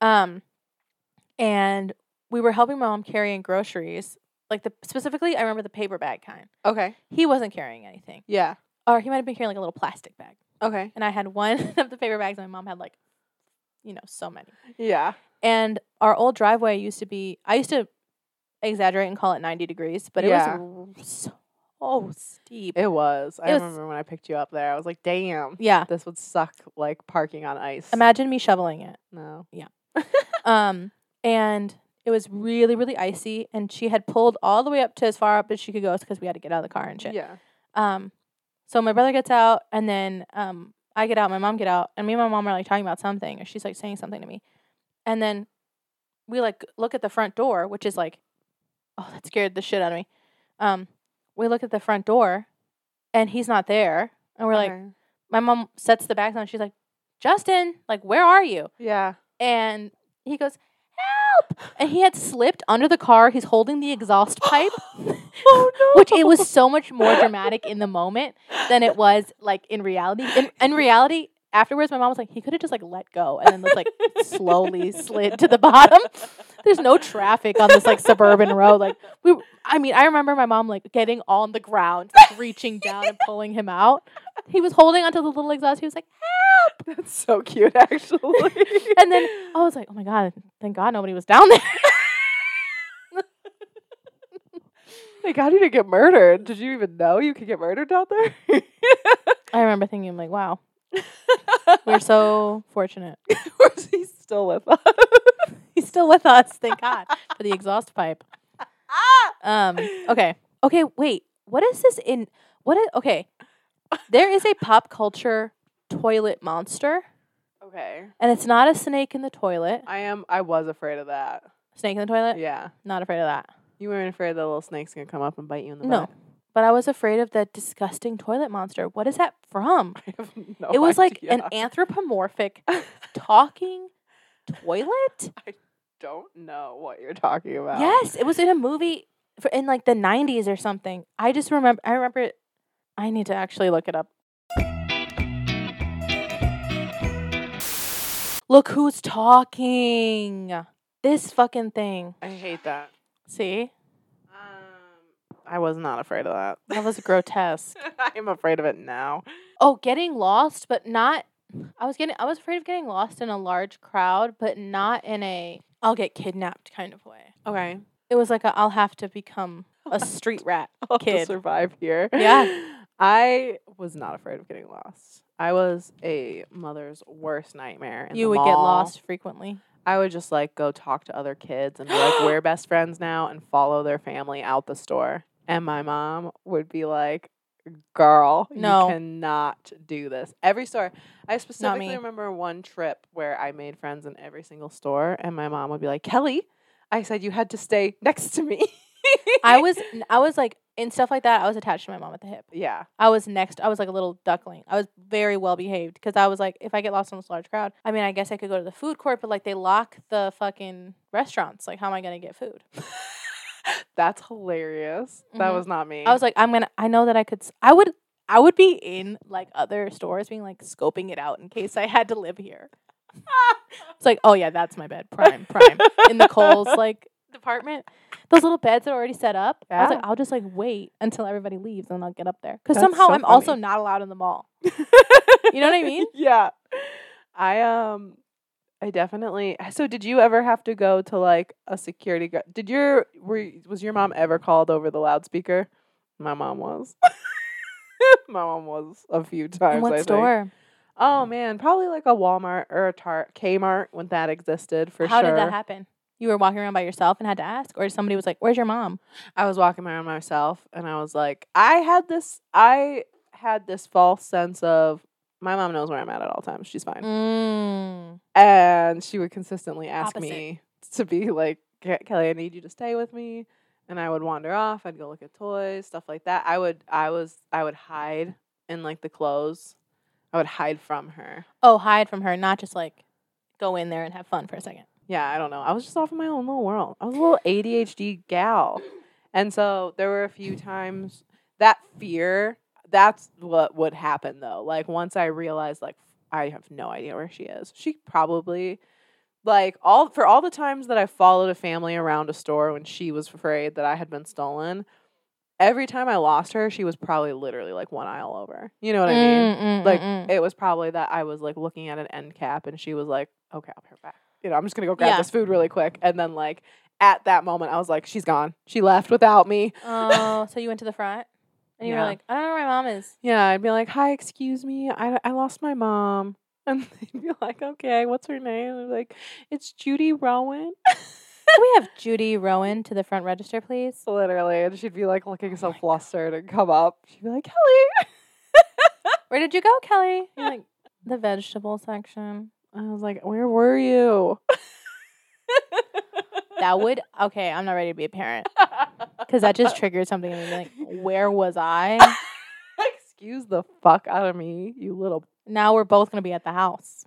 Speaker 1: And we were helping my mom carry in groceries. Like specifically, I remember the paper bag kind.
Speaker 2: Okay.
Speaker 1: He wasn't carrying anything,
Speaker 2: Yeah.
Speaker 1: or he might have been carrying like a little plastic bag.
Speaker 2: Okay.
Speaker 1: And I had one of the paper bags, and my mom had like, so many.
Speaker 2: Yeah.
Speaker 1: And our old driveway used to be. I used to exaggerate and call it 90 degrees, but it was so steep.
Speaker 2: It was. I remember when I picked you up there, I was like, damn.
Speaker 1: Yeah.
Speaker 2: This would suck like parking on ice.
Speaker 1: Imagine me shoveling it.
Speaker 2: No.
Speaker 1: Yeah. And it was really, really icy, and she had pulled all the way up to as far up as she could go because we had to get out of the car and shit.
Speaker 2: Yeah.
Speaker 1: So my brother gets out, and then I get out, my mom get out, and me and my mom are like talking about something, or she's like saying something to me. And then we like look at the front door, which is like, oh, that scared the shit out of me. We look at the front door, and he's not there. And we're like, my mom sets the bags on. She's like, Justin, like, where are you?
Speaker 2: Yeah.
Speaker 1: And he goes, help! And he had slipped under the car. He's holding the exhaust pipe.
Speaker 2: Oh, no.
Speaker 1: Which it was so much more dramatic in the moment than it was, like, in reality. In reality, afterwards, my mom was like, he could have just, like, let go and then, like, slowly slid to the bottom. There's no traffic on this, like, suburban road. Like, I remember my mom, like, getting on the ground, like, reaching down and pulling him out. He was holding onto the little exhaust. He was like, help!
Speaker 2: That's so cute, actually.
Speaker 1: And then I was like, oh, my God, thank God nobody was down there.
Speaker 2: Like, how did you get murdered? Did you even know you could get murdered down there?
Speaker 1: I remember thinking, like, wow, we're so fortunate.
Speaker 2: Or is he still with us?
Speaker 1: He's still with us, thank God, for the exhaust pipe. Okay, wait. What is this in? Okay, there is a pop culture toilet monster,
Speaker 2: Okay.
Speaker 1: and it's not a snake in the toilet.
Speaker 2: I was afraid of that.
Speaker 1: Snake in the toilet?
Speaker 2: Yeah.
Speaker 1: Not afraid of that.
Speaker 2: You weren't afraid the little snake's gonna come up and bite you in the
Speaker 1: No.
Speaker 2: butt?
Speaker 1: But I was afraid of that disgusting toilet monster. What is that from?
Speaker 2: I have no
Speaker 1: It was like
Speaker 2: idea.
Speaker 1: an anthropomorphic talking toilet.
Speaker 2: I don't know what you're talking about.
Speaker 1: Yes, it was in a movie in like the 90s or something. I remember it. I need to actually look it up. Look who's talking. This fucking thing.
Speaker 2: I hate that.
Speaker 1: See?
Speaker 2: I was not afraid of that.
Speaker 1: That was grotesque.
Speaker 2: I am afraid of it now.
Speaker 1: Oh, getting lost, but not. I was afraid of getting lost in a large crowd, but not in a I'll get kidnapped kind of way.
Speaker 2: Okay.
Speaker 1: It was like I'll have to become a street rat
Speaker 2: I'll have to
Speaker 1: kid.
Speaker 2: survive here.
Speaker 1: Yeah.
Speaker 2: I was not afraid of getting lost. I was a mother's worst nightmare.
Speaker 1: You would get lost frequently.
Speaker 2: I would just like go talk to other kids and be like, we're best friends now, and follow their family out the store. And my mom would be like, girl,
Speaker 1: No.
Speaker 2: you cannot do this. Every store. I specifically
Speaker 1: me.
Speaker 2: remember one trip where I made friends in every single store, and my mom would be like, Kelly, I said you had to stay next to me.
Speaker 1: I was like, in stuff like that, I was attached to my mom at the hip.
Speaker 2: Yeah.
Speaker 1: I was like a little duckling. I was very well behaved because I was like, if I get lost in this large crowd, I mean, I guess I could go to the food court, but like they lock the fucking restaurants. Like, how am I going to get food?
Speaker 2: That's hilarious. That
Speaker 1: Mhm.
Speaker 2: was not me.
Speaker 1: I was like, I know that I would be in like other stores being like scoping it out in case I had to live here. It's like, oh yeah, that's my bed. Prime. In the Kohl's like department. Those little beds are already set up. I was like,
Speaker 2: Yeah.
Speaker 1: I'll just like wait until everybody leaves and I'll get up there. Because
Speaker 2: That's
Speaker 1: somehow
Speaker 2: so
Speaker 1: I'm also
Speaker 2: funny.
Speaker 1: not allowed in the mall. You know what I mean?
Speaker 2: Yeah. I definitely. So did you ever have to go to like a security guard? Was your mom ever called over the loudspeaker? My mom was. My mom was a few times.
Speaker 1: In what
Speaker 2: I think.
Speaker 1: store?
Speaker 2: Oh man, probably like a Walmart or a Kmart when that existed for
Speaker 1: How
Speaker 2: sure.
Speaker 1: did that happen? You were walking around by yourself and had to ask? Or somebody was like, where's your mom?
Speaker 2: I was walking around myself and I was like, I had this false sense of my mom knows where I'm at all times. She's fine. And she would consistently ask me to be like, Kelly, I need you to stay with me. And I would wander off. I'd go look at toys, stuff like that. I would hide in like the clothes. I would hide from her.
Speaker 1: Oh, hide from her, not just like go in there and have fun for a second.
Speaker 2: Yeah, I don't know. I was just off in my own little world. I was a little ADHD gal. And so there were a few times that fear, that's what would happen though. Like once I realized like I have no idea where she is. She probably like all the times that I followed a family around a store when she was afraid that I had been stolen, every time I lost her, she was probably literally like one aisle over. You know what I mean? Like it was probably that I was like looking at an end cap and she was like, okay, I'll be right back. You know, I'm just gonna go grab this food really quick. And then like at that moment I was like, she's gone. She left without me.
Speaker 1: Oh, so you went to the front and you were like, I don't know where my mom is.
Speaker 2: Yeah, I'd be like, hi, excuse me, I lost my mom. And they'd be like, okay, what's her name? And I'd be like, it's Judy Rowan.
Speaker 1: Can we have Judy Rowan to the front register, please?
Speaker 2: Literally. And she'd be like looking so flustered and come up. She'd be like, Kelly.
Speaker 1: Where did you go, Kelly? You're like, the vegetable section.
Speaker 2: I was like, where were you?
Speaker 1: That would, okay, I'm not ready to be a parent. Because that just triggered something in me. Like, where was I?
Speaker 2: Excuse the fuck out of me, you little.
Speaker 1: Now we're both going to be at the house.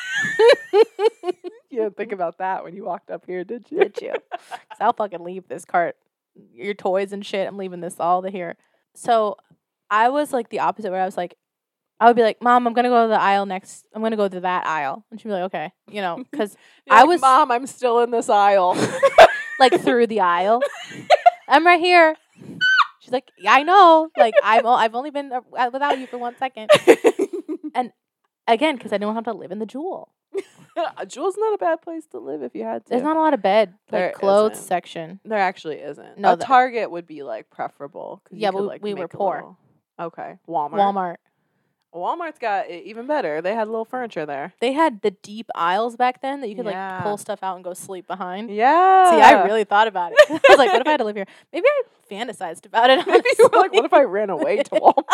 Speaker 2: You didn't think about that when you walked up here, did you?
Speaker 1: Did you? Because I'll fucking leave this cart, your toys and shit. I'm leaving this all to here. So I was like the opposite, where I was like, I would be like, Mom, I'm going to go to the aisle next. I'm going to go to that aisle. And she'd be like, okay. You know, because I was.
Speaker 2: Mom, I'm still in this aisle.
Speaker 1: Like through the aisle. I'm right here. She's like, yeah, I know. Like, I've only been without you for 1 second. And again, because I don't have to live in the Jewel.
Speaker 2: Jewel's not a bad place to live if you had to.
Speaker 1: There's not a lot of bed,
Speaker 2: There
Speaker 1: like clothes
Speaker 2: isn't.
Speaker 1: section.
Speaker 2: There actually isn't.
Speaker 1: No,
Speaker 2: a Target would be like preferable.
Speaker 1: Yeah, but
Speaker 2: like,
Speaker 1: we were
Speaker 2: make a
Speaker 1: poor.
Speaker 2: little- Okay, Walmart.
Speaker 1: Walmart.
Speaker 2: Walmart's got it even better. They had little furniture there.
Speaker 1: They had the deep aisles back then that you could
Speaker 2: Yeah.
Speaker 1: like pull stuff out and go sleep behind.
Speaker 2: Yeah.
Speaker 1: See, I really thought about it. I was like, what if I had to live here? Maybe I fantasized about it.
Speaker 2: Maybe you were like, what if I ran away to Walmart?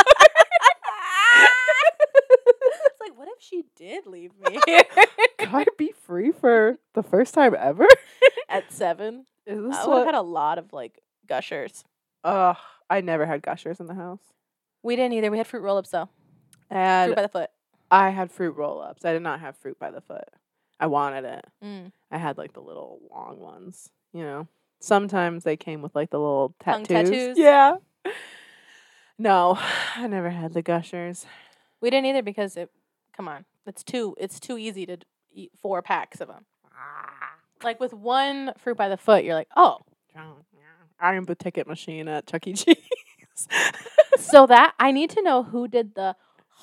Speaker 1: It's like, what if she did leave me here
Speaker 2: Could I be free for the first time ever?
Speaker 1: at 7?
Speaker 2: Is this
Speaker 1: I would have
Speaker 2: what?
Speaker 1: had a lot of like gushers.
Speaker 2: Ugh, I never had gushers in the house.
Speaker 1: We didn't either. We had fruit roll-ups though.
Speaker 2: And
Speaker 1: Fruit by the foot.
Speaker 2: I had fruit roll-ups. I did not have fruit by the foot. I wanted it.
Speaker 1: Mm.
Speaker 2: I had like the little long ones, you know. Sometimes they came with like the little
Speaker 1: Tongue
Speaker 2: tattoos.
Speaker 1: tattoos?
Speaker 2: Yeah. No, I never had the gushers.
Speaker 1: We didn't either because come on, it's too easy to eat 4 packs of them. Like with one fruit by the foot, you're like, oh.
Speaker 2: I am the ticket machine at Chuck E. Cheese.
Speaker 1: So that I need to know who did the.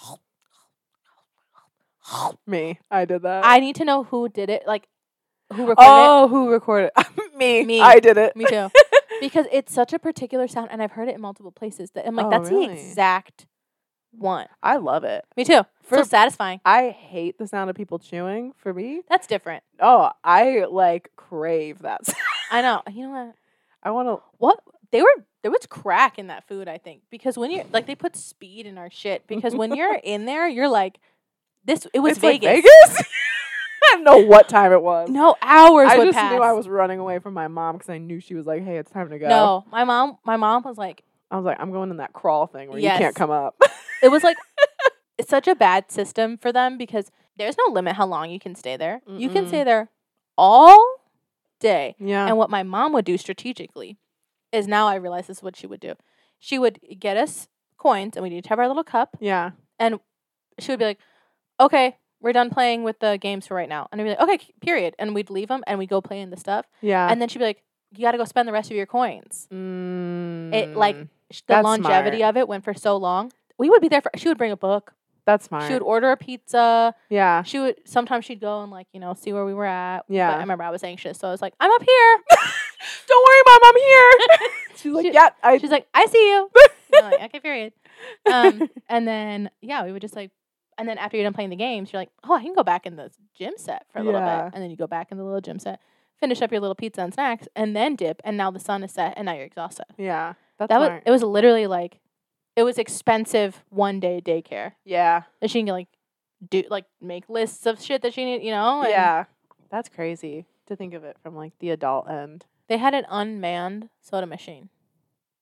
Speaker 2: Me. I did that.
Speaker 1: I need to know who did it. Like who recorded
Speaker 2: who recorded? Me.
Speaker 1: Me.
Speaker 2: I did it.
Speaker 1: it. Me too. Because it's such a particular sound, and I've heard it in multiple places. That I'm like,
Speaker 2: Oh,
Speaker 1: that's
Speaker 2: really?
Speaker 1: the exact one.
Speaker 2: I love it.
Speaker 1: Me too. So
Speaker 2: For-
Speaker 1: satisfying.
Speaker 2: I hate the sound of people chewing. For me,
Speaker 1: That's different.
Speaker 2: oh, I like crave that sound.
Speaker 1: I know. You know what?
Speaker 2: I want to.
Speaker 1: What there was crack in that food, I think, because when you're like they put speed in our shit, because when you're in there, you're like, it was
Speaker 2: It's like
Speaker 1: Vegas.
Speaker 2: Vegas? I didn't know what time it was.
Speaker 1: No, hours
Speaker 2: I
Speaker 1: would
Speaker 2: just
Speaker 1: pass.
Speaker 2: knew I was running away from my mom because I knew she was like, "Hey, it's time to go."
Speaker 1: No, my mom was like,
Speaker 2: I was like, "I'm going in that crawl thing where
Speaker 1: Yes.
Speaker 2: you can't come up."
Speaker 1: it was like, it's such a bad system for them because there's no limit how long you can stay there. You can
Speaker 2: Mm-mm.
Speaker 1: stay there all day.
Speaker 2: Yeah.
Speaker 1: And what my mom would do strategically is now I realize this is what she would do. She would get us coins and we'd each have our little cup.
Speaker 2: Yeah.
Speaker 1: And she would be like, okay, we're done playing with the games for right now. And I'd be like, okay, period. And we'd leave them and we'd go play in the stuff.
Speaker 2: Yeah.
Speaker 1: And then she'd be like, you got to go spend the rest of your coins. It like the
Speaker 2: That's
Speaker 1: longevity
Speaker 2: smart.
Speaker 1: of it went for so long. We would be there she would bring a book.
Speaker 2: That's smart.
Speaker 1: She would order a pizza.
Speaker 2: Yeah.
Speaker 1: Sometimes she'd go and like, see where we were at.
Speaker 2: Yeah.
Speaker 1: But I remember I was anxious. So I was like, I'm up here.
Speaker 2: Don't worry, Mom. I'm here. She's like, yeah.
Speaker 1: She's like, I see you. And I'm like, okay, period. And then, yeah, we would just like, and then after you're done playing the games, you're like, oh, I can go back in the gym set for a little
Speaker 2: Yeah.
Speaker 1: bit. And then you go back in the little gym set, finish up your little pizza and snacks, and then dip. And now the sun is set, and now you're exhausted.
Speaker 2: Yeah. That's
Speaker 1: That was,
Speaker 2: smart.
Speaker 1: it was literally like, it was expensive 1-day daycare.
Speaker 2: Yeah.
Speaker 1: That she can like, make lists of shit that she need, and
Speaker 2: Yeah. That's crazy to think of it from like the adult end.
Speaker 1: They had an unmanned soda machine.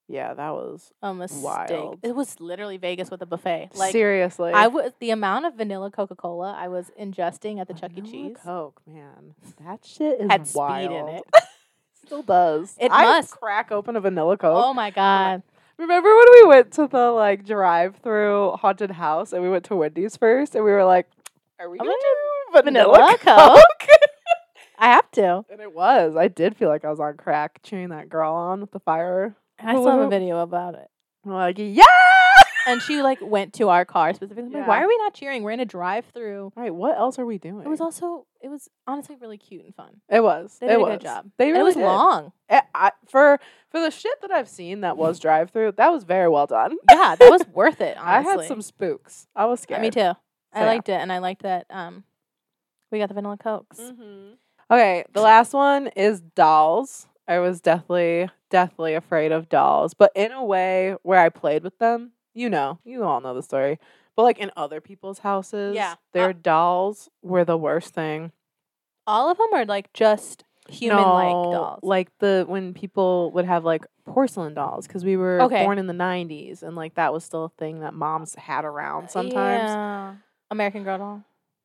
Speaker 2: Yeah, that was
Speaker 1: A mistake.
Speaker 2: wild.
Speaker 1: It was literally Vegas with a buffet. Like
Speaker 2: seriously.
Speaker 1: the amount of vanilla Coca-Cola I was ingesting at the Chuck E.
Speaker 2: Vanilla
Speaker 1: Cheese
Speaker 2: Coke, man. That shit is
Speaker 1: had
Speaker 2: wild.
Speaker 1: speed in it.
Speaker 2: Still does.
Speaker 1: It
Speaker 2: I
Speaker 1: must.
Speaker 2: crack open a vanilla Coke.
Speaker 1: Oh my god.
Speaker 2: Remember when we went to the like drive-through haunted house and we went to Wendy's first and we were like, are we
Speaker 1: I'm
Speaker 2: gonna
Speaker 1: gonna
Speaker 2: do vanilla
Speaker 1: Coke?
Speaker 2: Coke?
Speaker 1: I have to.
Speaker 2: And it was. I did feel like I was on crack cheering that girl on with the fire.
Speaker 1: I still have a video about it.
Speaker 2: I'm like, yeah!
Speaker 1: And she like went to our car specifically. I'm like,
Speaker 2: Yeah.
Speaker 1: why are we not cheering? We're in a drive-through.
Speaker 2: Right, what else are we doing?
Speaker 1: It was honestly really cute and fun.
Speaker 2: It was.
Speaker 1: They did
Speaker 2: it
Speaker 1: a
Speaker 2: was.
Speaker 1: good job.
Speaker 2: They
Speaker 1: And
Speaker 2: really
Speaker 1: it was
Speaker 2: did.
Speaker 1: long.
Speaker 2: For the shit that I've seen that was drive-through, that was very well done.
Speaker 1: Yeah, that was worth it, honestly.
Speaker 2: I had some spooks. I was scared.
Speaker 1: Me too.
Speaker 2: So,
Speaker 1: I liked it, and I liked that we got the vanilla Cokes.
Speaker 2: Mm-hmm. Okay, the last one is dolls. I was deathly afraid of dolls, but in a way where I played with them. You all know the story. But like in other people's houses,
Speaker 1: Yeah.
Speaker 2: their dolls were the worst thing.
Speaker 1: All of them are like just human-like
Speaker 2: No,
Speaker 1: dolls.
Speaker 2: like when people would have like porcelain dolls because we were
Speaker 1: Okay.
Speaker 2: born in the 90s and like that was still a thing that moms had around sometimes.
Speaker 1: Yeah. American Girl doll.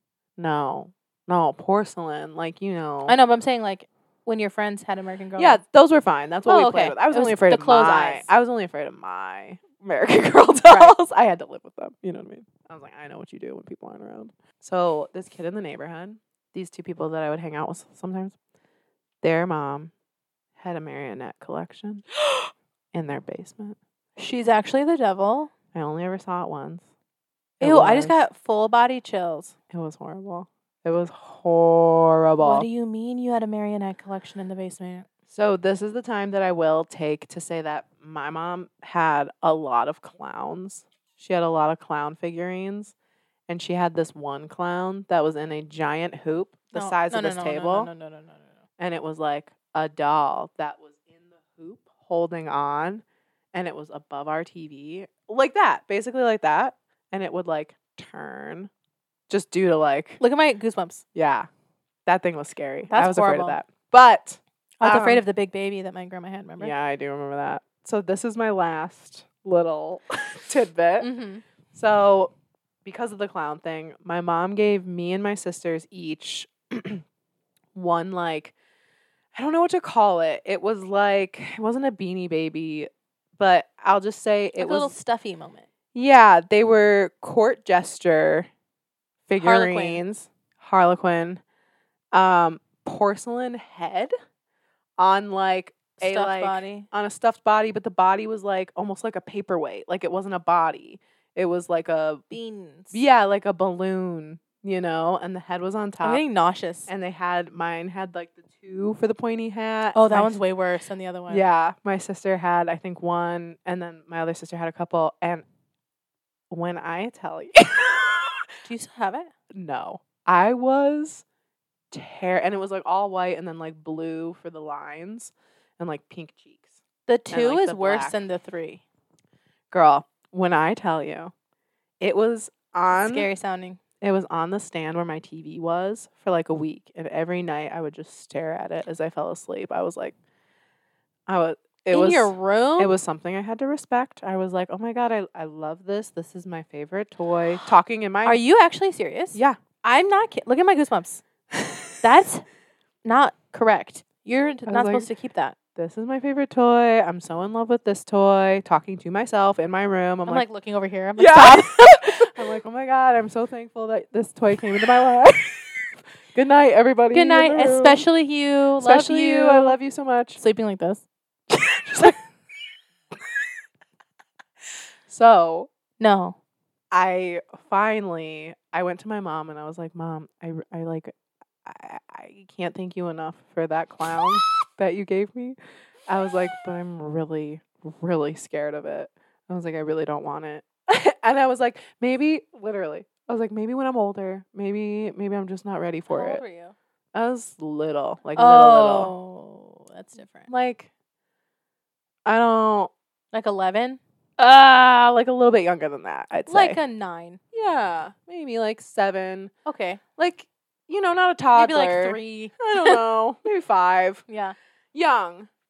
Speaker 2: No, porcelain, like
Speaker 1: I know, but I'm saying like when your friends had American Girl.
Speaker 2: Yeah, those were fine. That's what
Speaker 1: Oh,
Speaker 2: we
Speaker 1: okay.
Speaker 2: played with. I was
Speaker 1: It
Speaker 2: only
Speaker 1: was
Speaker 2: afraid
Speaker 1: the
Speaker 2: of
Speaker 1: closed
Speaker 2: my.
Speaker 1: eyes.
Speaker 2: I was only afraid of my American Girl dolls. I had to live with them. You know what I mean? I was like, I know what you do when people aren't around. So this kid in the neighborhood, these two people that I would hang out with sometimes, their mom had a marionette collection in their basement.
Speaker 1: She's actually the devil.
Speaker 2: I only ever saw it once. It
Speaker 1: Ew, I just
Speaker 2: was-
Speaker 1: got full body chills.
Speaker 2: It was horrible. It was horrible.
Speaker 1: What do you mean you had a marionette collection in the basement?
Speaker 2: So this is the time that I will take to say that my mom had a lot of clowns. She had a lot of clown figurines. And she had this one clown that was in a giant hoop the size of this table.
Speaker 1: No.
Speaker 2: And it was like a doll that was in the hoop holding on. And it was above our TV. Like that. Basically like that. And it would like turn. Just due to like,
Speaker 1: Look at my goosebumps.
Speaker 2: yeah. That thing was scary.
Speaker 1: That's
Speaker 2: I was afraid
Speaker 1: horrible.
Speaker 2: of that. But
Speaker 1: I was afraid
Speaker 2: Um,
Speaker 1: of the big baby that my grandma had, remember?
Speaker 2: yeah, I do remember that. So this is my last little tidbit.
Speaker 1: Mm-hmm.
Speaker 2: So because of the clown thing, my mom gave me and my sisters each one, like, I don't know what to call it. It was like, it wasn't a Beanie Baby, but I'll just say it
Speaker 1: Like a
Speaker 2: was,
Speaker 1: little stuffy moment.
Speaker 2: yeah, they were court gesture figurines, Harlequin, porcelain head on like a
Speaker 1: Stuffed
Speaker 2: like
Speaker 1: body.
Speaker 2: on a stuffed body, but the body was like almost like a paperweight. Like it wasn't a body. It was like a
Speaker 1: Beans.
Speaker 2: like a balloon, and the head was on
Speaker 1: I'm
Speaker 2: top.
Speaker 1: getting nauseous.
Speaker 2: And mine had like the two for the pointy hat.
Speaker 1: Oh, that
Speaker 2: My
Speaker 1: one's way worse than the other one.
Speaker 2: Yeah, my sister had I think one, and then my other sister had a couple. And when I tell you,
Speaker 1: Do you still have it?
Speaker 2: no, I was and it was like all white and then like blue for the lines and like pink cheeks.
Speaker 1: The 2
Speaker 2: like,
Speaker 1: is
Speaker 2: the
Speaker 1: worse
Speaker 2: black.
Speaker 1: than the 3.
Speaker 2: Girl, when I tell you, it was on
Speaker 1: Scary sounding.
Speaker 2: It was on the stand where my TV was for like a week, and every night I would just stare at it as I fell asleep. I was like,
Speaker 1: In your room?
Speaker 2: It was something I had to respect. I was like, oh my God, I love this. This is my favorite toy. Talking in my
Speaker 1: Are you actually serious?
Speaker 2: yeah.
Speaker 1: I'm not kidding. Look at my goosebumps. That's not correct. You're not
Speaker 2: like-
Speaker 1: supposed to keep that.
Speaker 2: This is my favorite toy. I'm so in love with this toy. Talking to myself in my room. I'm
Speaker 1: I'm
Speaker 2: like,
Speaker 1: like looking over here. I'm like,
Speaker 2: yeah.
Speaker 1: stop.
Speaker 2: I'm like, oh my God, I'm so thankful that this toy came into my life. Good night, everybody.
Speaker 1: Good
Speaker 2: in the
Speaker 1: night,
Speaker 2: room.
Speaker 1: especially you.
Speaker 2: Especially
Speaker 1: love you.
Speaker 2: I love you so much.
Speaker 1: Sleeping like this.
Speaker 2: So
Speaker 1: No.
Speaker 2: I went to my mom and I was like, Mom, I can't thank you enough for that clown that you gave me. I was like, but I'm really, really scared of it. I was like, I really don't want it. And I was like, maybe when I'm older, maybe I'm just not ready for
Speaker 1: How
Speaker 2: it.
Speaker 1: old were you?
Speaker 2: I was little, like little.
Speaker 1: Oh, that's different.
Speaker 2: Like, I don't,
Speaker 1: Like 11?
Speaker 2: like a little bit younger than that, I'd say.
Speaker 1: Like a 9.
Speaker 2: Yeah, maybe like 7.
Speaker 1: Okay.
Speaker 2: Like, not a toddler.
Speaker 1: Maybe like 3.
Speaker 2: I don't know. Maybe 5.
Speaker 1: Yeah.
Speaker 2: Young.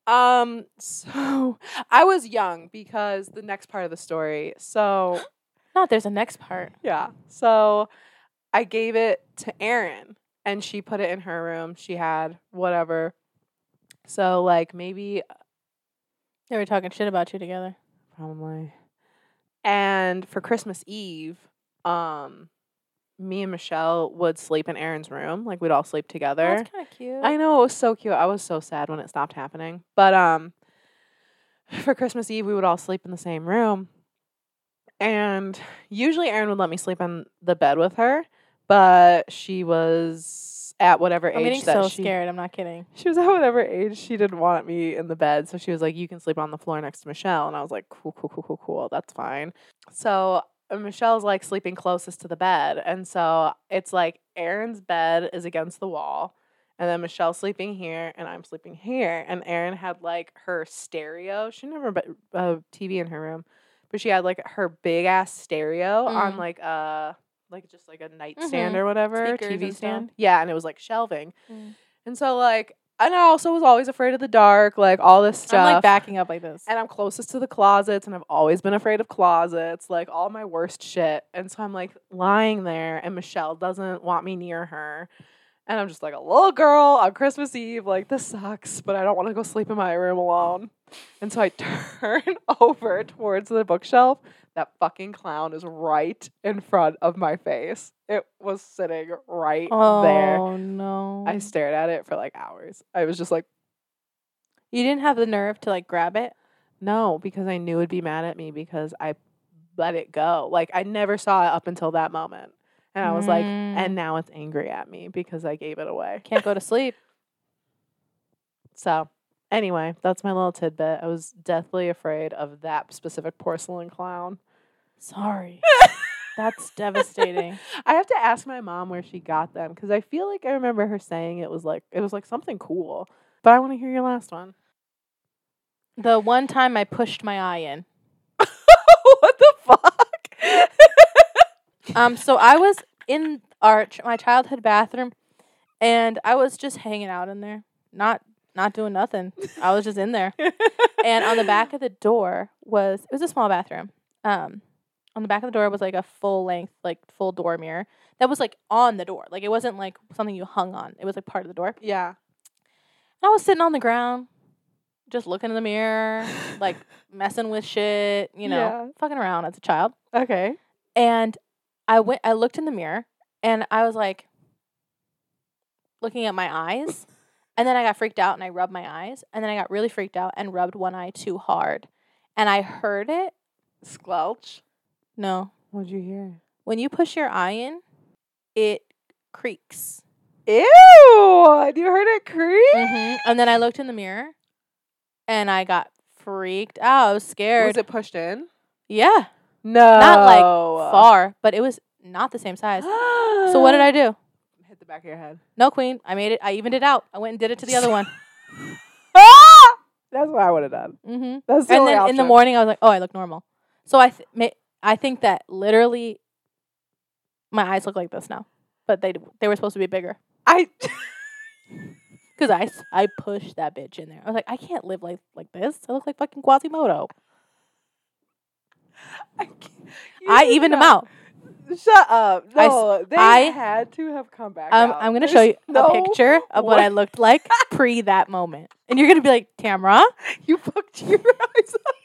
Speaker 2: So I was young because the next part of the story. So
Speaker 1: No, there's a next part.
Speaker 2: yeah. So I gave it to Erin and she put it in her room. She had whatever. So like maybe
Speaker 1: They were talking shit about you together.
Speaker 2: probably. And for Christmas Eve, me and Michelle would sleep in Erin's room. Like we'd all sleep together.
Speaker 1: That's kind of cute.
Speaker 2: I know, it was so cute. I was so sad when it stopped happening. But for Christmas Eve we would all sleep in the same room. And usually Erin would let me sleep in the bed with her, but she was at whatever
Speaker 1: I'm getting
Speaker 2: age that
Speaker 1: so
Speaker 2: she
Speaker 1: scared. I'm not kidding.
Speaker 2: she was at whatever age she didn't want me in the bed. So she was like, you can sleep on the floor next to Michelle. And I was like, cool. That's fine. So Michelle's like sleeping closest to the bed. And so it's like Erin's bed is against the wall. And then Michelle's sleeping here and I'm sleeping here. And Erin had like her stereo. She never had a TV in her room, but she had like her big ass stereo on like just like a nightstand or whatever,
Speaker 1: Speakers
Speaker 2: TV
Speaker 1: and
Speaker 2: stand.
Speaker 1: stuff.
Speaker 2: Yeah, and it was like shelving. And so like, and I also was always afraid of the dark, like all this stuff.
Speaker 1: I'm like backing up like this.
Speaker 2: And I'm closest to the closets, and I've always been afraid of closets, like all my worst shit. And so I'm like lying there, and Michelle doesn't want me near her. And I'm just like a little girl on Christmas Eve, like this sucks, but I don't want to go sleep in my room alone. And so I turn over towards the bookshelf. That fucking clown is right in front of my face. It was sitting right there.
Speaker 1: Oh no.
Speaker 2: I stared at it for like hours. I was just like,
Speaker 1: You didn't have the nerve to like grab it?
Speaker 2: no, because I knew it'd be mad at me because I let it go. Like I never saw it up until that moment. And I was like, and now it's angry at me because I gave it away.
Speaker 1: Can't go to sleep.
Speaker 2: So anyway, that's my little tidbit. I was deathly afraid of that specific porcelain clown.
Speaker 1: Sorry. That's devastating.
Speaker 2: I have to ask my mom where she got them because I feel like I remember her saying it was like something cool. But I want to hear your last one.
Speaker 1: The one time I pushed my eye in.
Speaker 2: What the fuck?
Speaker 1: So I was in my childhood bathroom, and I was just hanging out in there, not doing nothing. I was just in there, and on the back of the door it was a small bathroom. On the back of the door was like a full length, like full door mirror that was like on the door. Like it wasn't like something you hung on. It was like part of the door.
Speaker 2: Yeah.
Speaker 1: I was sitting on the ground, just looking in the mirror, like messing with shit, fucking around as a child.
Speaker 2: Okay.
Speaker 1: And I looked in the mirror and I was like looking at my eyes, and then I got freaked out and I rubbed my eyes, and then I got really freaked out and rubbed one eye too hard. And I heard it.
Speaker 2: Squelch?
Speaker 1: No.
Speaker 2: What'd you hear?
Speaker 1: When you push your eye in, it creaks.
Speaker 2: Ew! You heard it creak?
Speaker 1: And then I looked in the mirror and I got freaked out. I was scared.
Speaker 2: Was it pushed in?
Speaker 1: Yeah.
Speaker 2: No.
Speaker 1: Not like far, but it was not the same size. So what did I do?
Speaker 2: Hit the back of your head.
Speaker 1: No, queen. I made it. I evened it out. I went and did it to the other one.
Speaker 2: That's what I would have done.
Speaker 1: And
Speaker 2: That's the
Speaker 1: then
Speaker 2: only
Speaker 1: in the
Speaker 2: option.
Speaker 1: morning, I was like, oh, I look normal. So I think that literally my eyes look like this now, but they were supposed to be bigger. Because I pushed that bitch in there. I was like, I can't live like this. I look like fucking Quasimodo. I evened them out.
Speaker 2: Shut up. No,
Speaker 1: I
Speaker 2: had to have come back out.
Speaker 1: I'm going to show you a picture of what I looked like pre that moment. And you're going to be like, Tamra?
Speaker 2: You fucked your eyes up.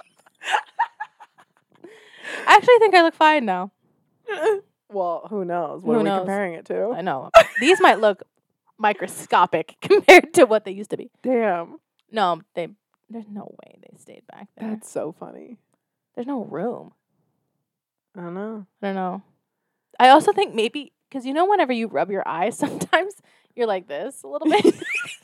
Speaker 1: I actually think I look fine now.
Speaker 2: Well, who knows? What are we comparing it to?
Speaker 1: I know. These might look microscopic compared to what they used to be.
Speaker 2: Damn.
Speaker 1: No, there's no way they stayed back there.
Speaker 2: That's so funny.
Speaker 1: There's no room.
Speaker 2: I don't know.
Speaker 1: I don't know. I also think maybe, because whenever you rub your eyes, sometimes you're like this a little bit.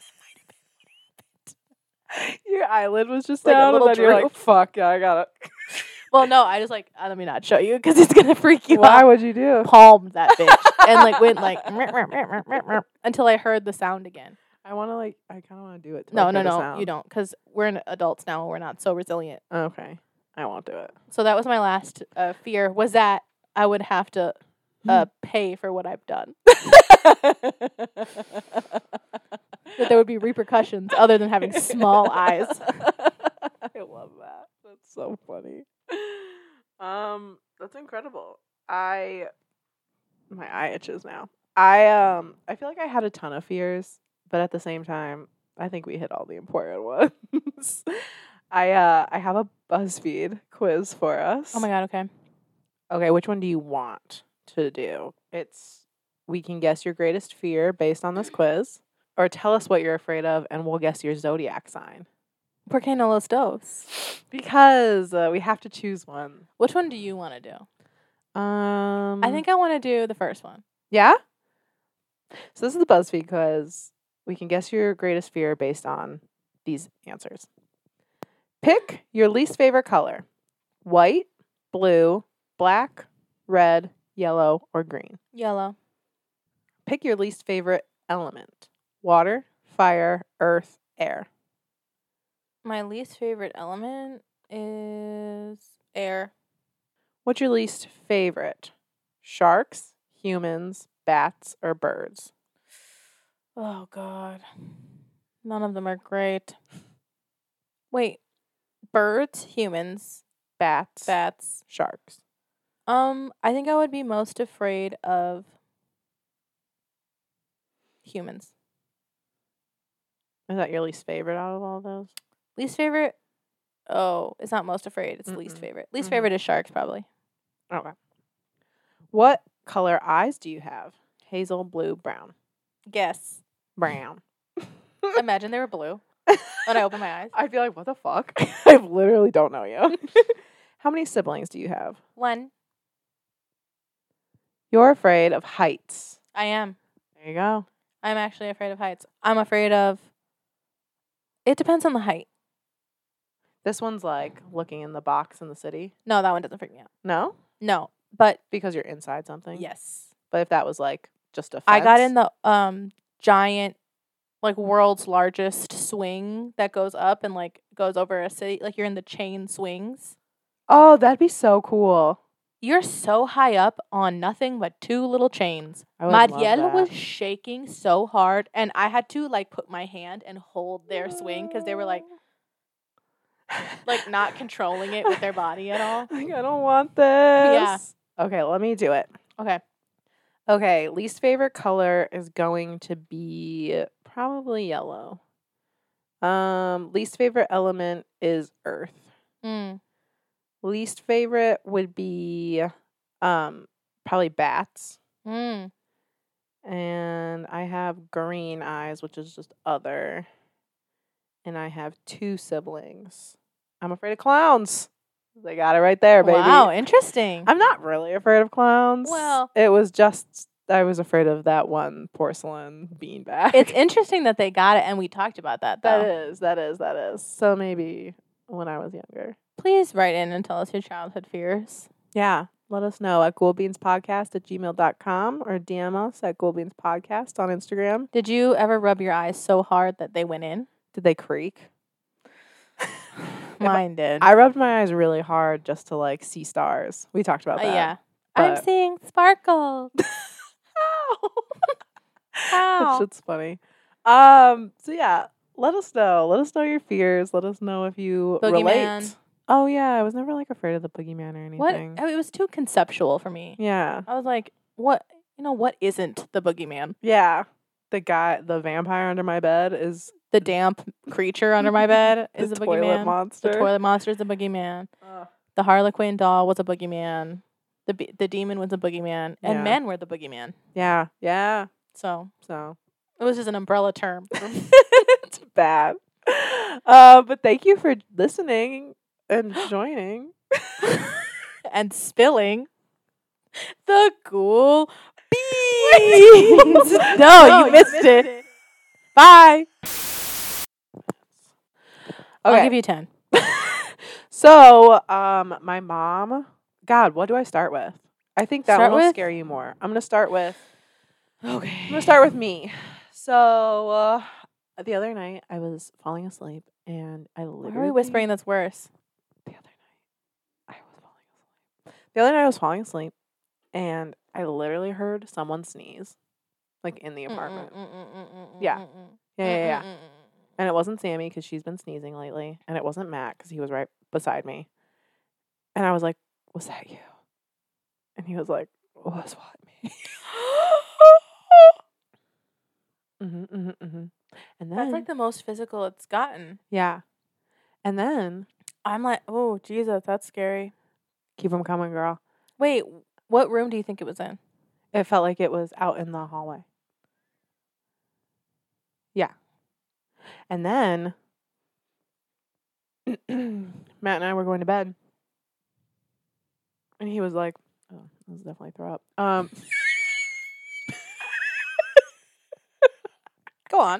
Speaker 2: Your eyelid was just
Speaker 1: like
Speaker 2: down,
Speaker 1: a little
Speaker 2: and then you're like,
Speaker 1: droop.
Speaker 2: fuck, yeah, I got it.
Speaker 1: Well, no, I just like, let me not show you because it's going to freak you out.
Speaker 2: Why would you do?
Speaker 1: Palmed that bitch and like went like until I heard the sound again.
Speaker 2: I want to I kind of want to do it.
Speaker 1: No, you don't, because we're adults now and we're not so resilient.
Speaker 2: Okay. I won't do it.
Speaker 1: So that was my last fear, was that I would have to pay for what I've done. that there would be repercussions other than having small eyes.
Speaker 2: I love that. That's so funny. That's incredible. My eye itches now. I feel like I had a ton of fears, but at the same time, I think we hit all the important ones. I have a BuzzFeed quiz for us.
Speaker 1: Oh my god, okay.
Speaker 2: Okay, which one do you want to do? We can guess your greatest fear based on this quiz, or tell us what you're afraid of and we'll guess your zodiac sign.
Speaker 1: ¿Por qué no los dos?
Speaker 2: Because we have to choose one.
Speaker 1: Which one do you want to do? I think I want to do the first one.
Speaker 2: Yeah? So this is the BuzzFeed quiz. We can guess your greatest fear based on these answers. Pick your least favorite color. White, blue, black, red, yellow, or green.
Speaker 1: Yellow.
Speaker 2: Pick your least favorite element. Water, fire, earth, air.
Speaker 1: My least favorite element is air.
Speaker 2: What's your least favorite? Sharks, humans, bats, or birds?
Speaker 1: Oh god. None of them are great. Wait. Birds, humans,
Speaker 2: Bats, sharks.
Speaker 1: I think I would be most afraid of humans.
Speaker 2: Is that your least favorite out of all those?
Speaker 1: Least favorite? Oh, it's not most afraid. It's least favorite. Least favorite is sharks, probably.
Speaker 2: Okay. What color eyes do you have? Hazel, blue, brown.
Speaker 1: Guess.
Speaker 2: Brown.
Speaker 1: Imagine they were blue when I open my eyes.
Speaker 2: I feel like, what the fuck? I literally don't know you. How many siblings do you have?
Speaker 1: 1.
Speaker 2: You're afraid of heights.
Speaker 1: I am.
Speaker 2: There you go.
Speaker 1: I'm actually afraid of heights. I'm afraid of... It depends on the height.
Speaker 2: This one's like looking in the box in the city.
Speaker 1: No, that one doesn't freak me out.
Speaker 2: No?
Speaker 1: No, but...
Speaker 2: Because you're inside something?
Speaker 1: Yes.
Speaker 2: But if that was like just a fence?
Speaker 1: I got in the giant, like, world's largest swing that goes up and, like, goes over a city. Like, you're in the chain swings.
Speaker 2: Oh, that'd be so cool.
Speaker 1: You're so high up on nothing but 2 little chains.
Speaker 2: I would love
Speaker 1: Marielle
Speaker 2: that.
Speaker 1: was shaking so hard, and I had to, like, put my hand and hold their swing because they were, like, not controlling it with their body at all.
Speaker 2: Like, I don't want this.
Speaker 1: Yeah.
Speaker 2: Okay, let me do it.
Speaker 1: Okay.
Speaker 2: Okay, least favorite color is going to be probably yellow. Least favorite element is earth. Least favorite would be probably bats. And I have green eyes, which is just other. And I have 2 siblings. I'm afraid of clowns. They got it right there, baby.
Speaker 1: Wow, interesting.
Speaker 2: I'm not really afraid of clowns.
Speaker 1: Well,
Speaker 2: it was just I was afraid of that one porcelain beanbag.
Speaker 1: It's interesting that they got it, and we talked about that, though.
Speaker 2: That is. So maybe when I was younger.
Speaker 1: Please write in and tell us your childhood fears.
Speaker 2: Yeah. Let us know at coolbeanspodcast@gmail.com or DM us at coolbeanspodcast on Instagram.
Speaker 1: Did you ever rub your eyes so hard that they went in?
Speaker 2: Did they creak?
Speaker 1: Mine did.
Speaker 2: I rubbed my eyes really hard just to like see stars. We talked about that.
Speaker 1: Yeah. I'm seeing sparkles.
Speaker 2: How? That shit's funny. So yeah, let us know. Let us know your fears. Let us know if you relate. Oh yeah, I was never like afraid of the boogeyman or anything.
Speaker 1: What? It was too conceptual for me.
Speaker 2: Yeah.
Speaker 1: I was like, what? What isn't the boogeyman?
Speaker 2: Yeah. The vampire under my bed is
Speaker 1: the damp creature under my bed is the boogeyman.
Speaker 2: Toilet monster.
Speaker 1: The toilet monster is the boogeyman. The Harlequin doll was a boogeyman. The demon was a boogeyman, and men were the boogeyman.
Speaker 2: Yeah, yeah.
Speaker 1: So
Speaker 2: it
Speaker 1: was just an umbrella term.
Speaker 2: It's bad. But thank you for listening and joining
Speaker 1: and spilling the cool beans. No, you missed it. Bye. Okay. I'll give you 10.
Speaker 2: So, my mom. God, what do I start with? I think that one will scare you more. I'm gonna start with.
Speaker 1: Okay.
Speaker 2: I'm gonna start with me. So, the other night I was falling asleep and I literally.
Speaker 1: Why are we whispering that's worse?
Speaker 2: The other night I was falling asleep and I literally heard someone sneeze. like in the apartment.
Speaker 1: Yeah.
Speaker 2: Yeah. And it wasn't Sammy because she's been sneezing lately, and it wasn't Matt because he was right beside me. And I was like, "Was that you?" And he was like, "Was what me?" And then
Speaker 1: That's like the most physical it's gotten.
Speaker 2: yeah, and then
Speaker 1: I'm like, oh Jesus, that's scary.
Speaker 2: keep them coming, girl.
Speaker 1: Wait, what room do you think it was in?
Speaker 2: It felt like it was out in the hallway. Yeah, and then Matt and I were going to bed, and he was like, "Oh, this is definitely throw up."
Speaker 1: Go on.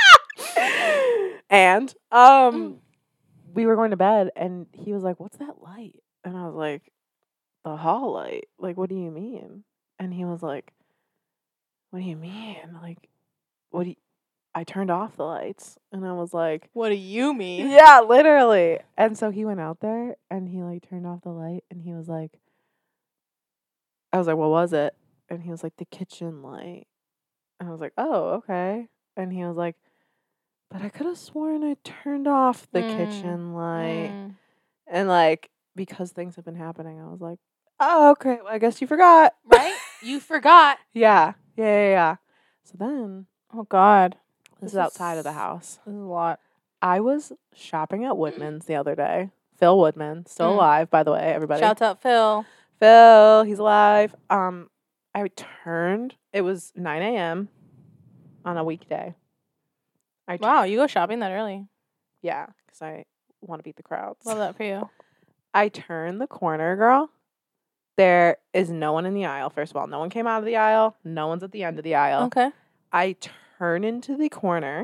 Speaker 2: And we were going to bed, and he was like, "What's that light?" And I was like, "The hall light. Like, what do you mean?" And he was like, "What do you mean? Like, what do you?" I turned off the lights, and I was like,
Speaker 1: What do you mean?
Speaker 2: "Yeah, literally." And so he went out there, and he like turned off the light, and he was like, I was like, "What was it?" And he was like, "The kitchen light." And I was like, "Oh, okay." And he was like, "But I could have sworn I turned off the kitchen light." And like, because things have been happening, I was like, "Oh, okay. Well, I guess you forgot."
Speaker 1: Right? You forgot.
Speaker 2: Yeah. So then,
Speaker 1: Oh God.
Speaker 2: this is outside of the house.
Speaker 1: This is a lot.
Speaker 2: I was shopping at Woodman's the other day. Phil Woodman, still alive, by the way, everybody.
Speaker 1: Shouts out Phil.
Speaker 2: Phil, he's alive. I turned. It was 9 a.m. on a weekday.
Speaker 1: Wow, you go shopping that early.
Speaker 2: Yeah, because I want to beat the crowds.
Speaker 1: Love that for you.
Speaker 2: I turned the corner, girl. There is no one in the aisle. First of all, no one came out of the aisle. No one's at the end of the aisle.
Speaker 1: Okay.
Speaker 2: I turn into the corner.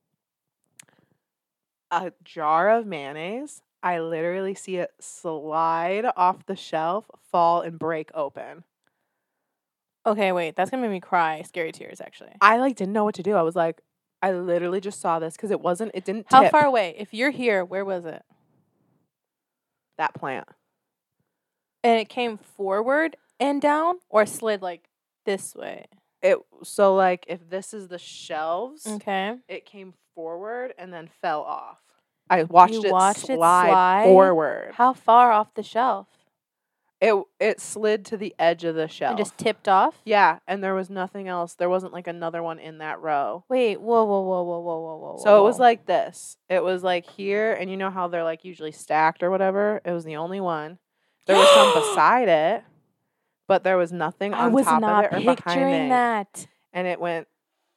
Speaker 2: A jar of mayonnaise. I literally see it slide off the shelf, fall, and break open.
Speaker 1: Okay, wait. That's gonna make me cry. Scary tears, actually.
Speaker 2: I like didn't know what to do. I was like, I literally just saw this because it didn't
Speaker 1: How
Speaker 2: tip
Speaker 1: far away? If you're here, where was it?
Speaker 2: that plant.
Speaker 1: And it came forward and down, or slid like this way?
Speaker 2: So like if this is the shelves,
Speaker 1: Okay.
Speaker 2: it came forward and then fell off. I watched
Speaker 1: You
Speaker 2: it
Speaker 1: watched it
Speaker 2: slide
Speaker 1: slide?
Speaker 2: forward.
Speaker 1: How far off the shelf?
Speaker 2: It slid to the edge of the shelf.
Speaker 1: And just tipped off?
Speaker 2: Yeah, and there was nothing else. There wasn't like another one in that row.
Speaker 1: Wait, whoa.
Speaker 2: So it was like this. It was like here, and you know how they're like usually stacked or whatever? It was the only one. There was some beside it, but there was nothing on top of it or behind it.
Speaker 1: Picturing that.
Speaker 2: And it went,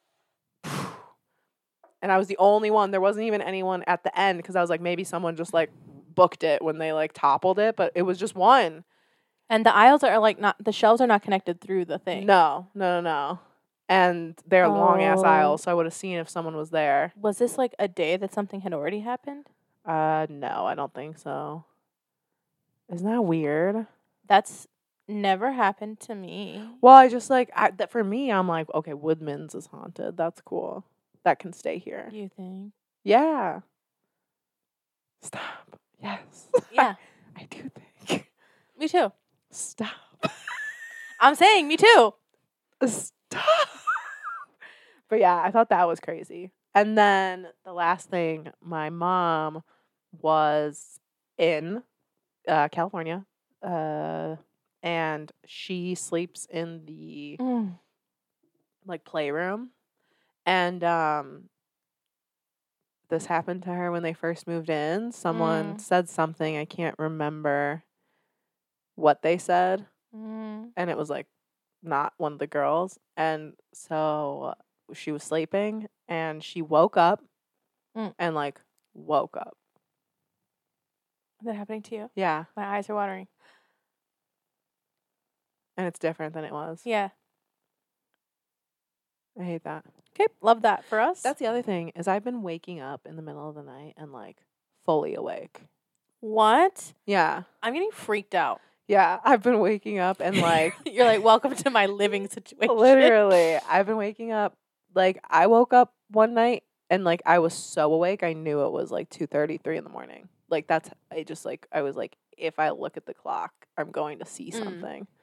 Speaker 2: and I was the only one. There wasn't even anyone at the end because I was like, maybe someone just like booked it when they like toppled it, but it was just one.
Speaker 1: And the aisles are like not, the shelves are not connected through the thing.
Speaker 2: No. And they're long ass
Speaker 1: Oh.
Speaker 2: aisles, so I would have seen if someone was there.
Speaker 1: Was this like a day that something had already happened?
Speaker 2: No, I don't think so. Isn't that weird?
Speaker 1: That's never happened to me.
Speaker 2: Well, I just like that for me. I'm like, okay, Woodman's is haunted. That's cool. That can stay here.
Speaker 1: You think?
Speaker 2: Yeah. Stop. Yes.
Speaker 1: Yeah.
Speaker 2: I do think.
Speaker 1: Me too.
Speaker 2: Stop.
Speaker 1: I'm saying me too.
Speaker 2: Stop. But yeah, I thought that was crazy. And then the last thing, my mom was in California, and she sleeps in the like playroom, and this happened to her when they first moved in. Someone said something, I can't remember what they said, and it was like not one of the girls, and so she was sleeping and she woke up and like woke up.
Speaker 1: Is that happening to you?
Speaker 2: Yeah.
Speaker 1: My eyes are watering.
Speaker 2: And it's different than it was.
Speaker 1: Yeah.
Speaker 2: I hate that.
Speaker 1: Okay. Love that for us.
Speaker 2: That's the other thing is I've been waking up in the middle of the night and like fully awake.
Speaker 1: What?
Speaker 2: Yeah.
Speaker 1: I'm getting freaked out.
Speaker 2: Yeah. I've been waking up and like
Speaker 1: You're like, welcome to my living situation.
Speaker 2: literally, I've been waking up. Like I woke up one night and like I was so awake I knew it was like 2:33 in the morning. Like that's I was like, if I look at the clock, I'm going to see something.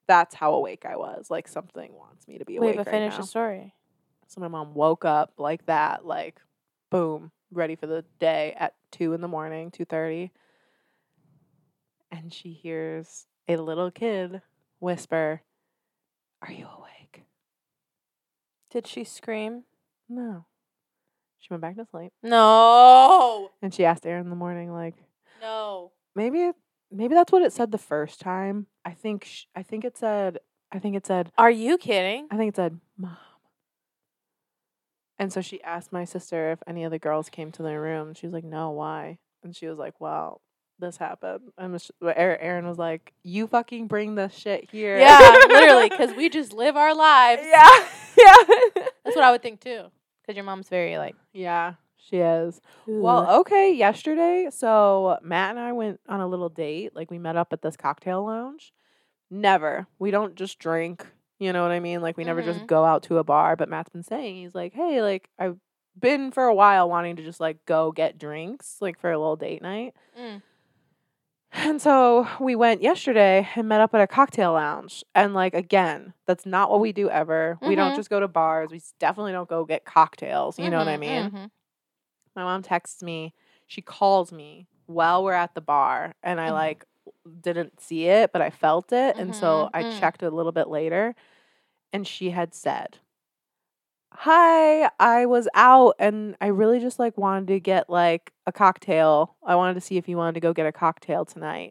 Speaker 2: that's how awake I was. Like, something wants me to be
Speaker 1: Wait,
Speaker 2: awake
Speaker 1: but
Speaker 2: right
Speaker 1: finish
Speaker 2: now.
Speaker 1: the story.
Speaker 2: So my mom woke up like that, like, boom, ready for the day at 2 in the morning, 2:30. And she hears a little kid whisper, "Are you awake?"
Speaker 1: Did she scream?
Speaker 2: No. She went back to sleep.
Speaker 1: No.
Speaker 2: And she asked Aaron in the morning, like,
Speaker 1: No.
Speaker 2: maybe that's what it said the first time. I think it said,
Speaker 1: Are you kidding?
Speaker 2: Mom. And so she asked my sister if any of the girls came to their room. She was like, no, why? And she was like, well, this happened. And Aaron was like, you fucking bring this shit here.
Speaker 1: Yeah, literally, because we just live our lives.
Speaker 2: Yeah.
Speaker 1: That's what I would think too. Because your mom's very like.
Speaker 2: Yeah, she is.
Speaker 1: Ooh.
Speaker 2: Well, okay, yesterday, so Matt and I went on a little date. Like, we met up at this cocktail lounge. We don't just drink, you know what I mean? Like, we never just go out to a bar. But Matt's been saying, he's like, hey, like, I've been for a while wanting to just, like, go get drinks, like, for a little date night. And so we went yesterday and met up at a cocktail lounge. And, like, again, that's not what we do ever. We don't just go to bars. We definitely don't go get cocktails. You know what I mean? My mom texts me. She calls me while we're at the bar. And I, like, didn't see it, but I felt it. And so I checked a little bit later. And she had said, hi, I was out and I really just, like, wanted to get, like, a cocktail. I wanted to see if you wanted to go get a cocktail tonight.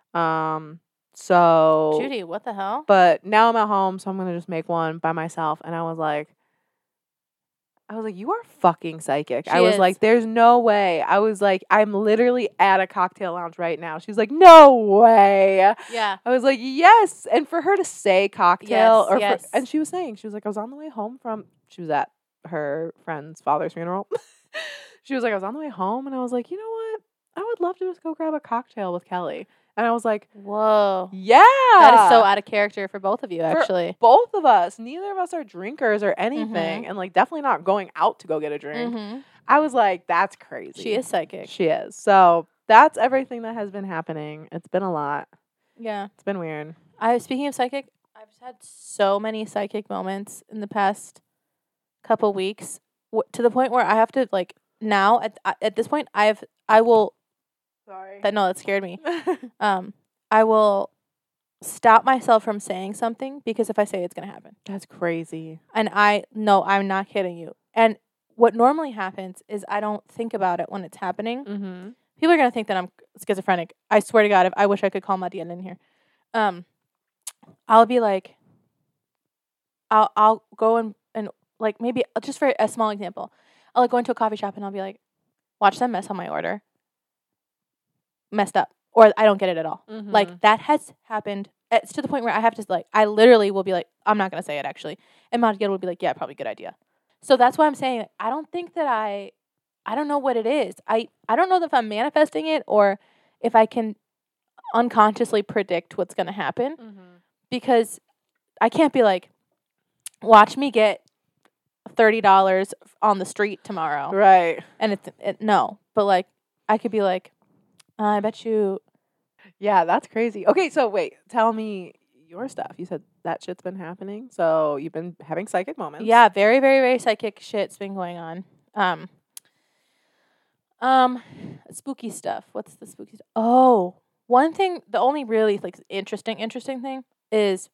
Speaker 2: So
Speaker 1: Judy, what the hell?
Speaker 2: But now I'm at home, so I'm gonna just make one by myself. And I was like, you are fucking psychic. I was like, there's no way. I was like, I'm literally at a cocktail lounge right now. She's like, no way.
Speaker 1: Yeah.
Speaker 2: I was like, yes. And for her to say cocktail, and she was like, I was on the way home she was at her friend's father's funeral. She was like, I was on the way home, and I was like, you know what? I would love to just go grab a cocktail with Kelly. And I was like,
Speaker 1: whoa.
Speaker 2: Yeah.
Speaker 1: That is so out of character for both of you, actually.
Speaker 2: For both of us. Neither of us are drinkers or anything. And, like, definitely not going out to go get a drink. I was like, that's crazy.
Speaker 1: She is psychic.
Speaker 2: She is. So that's everything that has been happening. It's been a lot.
Speaker 1: Yeah.
Speaker 2: It's been weird.
Speaker 1: Speaking of psychic, I've just had so many psychic moments in the past couple weeks to the point where I have to, like, now at this point I will.
Speaker 2: Sorry.
Speaker 1: That scared me. I will stop myself from saying something because if I say it, it's gonna happen.
Speaker 2: That's crazy.
Speaker 1: And I'm not kidding you. And what normally happens is I don't think about it when it's happening. People are gonna think that I'm schizophrenic. I swear to God, I wish I could call Madia in here. I'll be like, I'll go and like maybe just for a small example, I'll like go into a coffee shop and I'll be like, watch them mess on my order. Messed up, or I don't get it at all. Like, that has happened. It's to the point where I have to, like, I literally will be like, I'm not gonna say it actually, and Madia will be like, yeah, probably good idea. So that's why I'm saying, like, I don't think that I don't know what it is. I don't know if I'm manifesting it or if I can unconsciously predict what's gonna happen, because I can't be like, watch me get $30 on the street tomorrow,
Speaker 2: right?
Speaker 1: And no, but like I could be like, I bet you.
Speaker 2: Yeah, that's crazy. Okay, so wait, tell me your stuff. You said that shit's been happening. So you've been having psychic moments.
Speaker 1: Yeah, very, very, very psychic shit's been going on. Spooky stuff. What's the spooky stuff? Oh, one thing, the only really like interesting thing is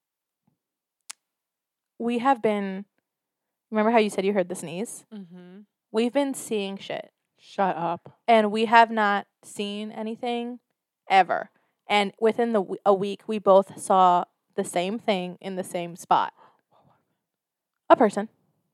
Speaker 1: we have been, remember how you said you heard the sneeze? We've been seeing shit.
Speaker 2: Shut up.
Speaker 1: And we have not seen anything ever. And within a week, we both saw the same thing in the same spot. A person.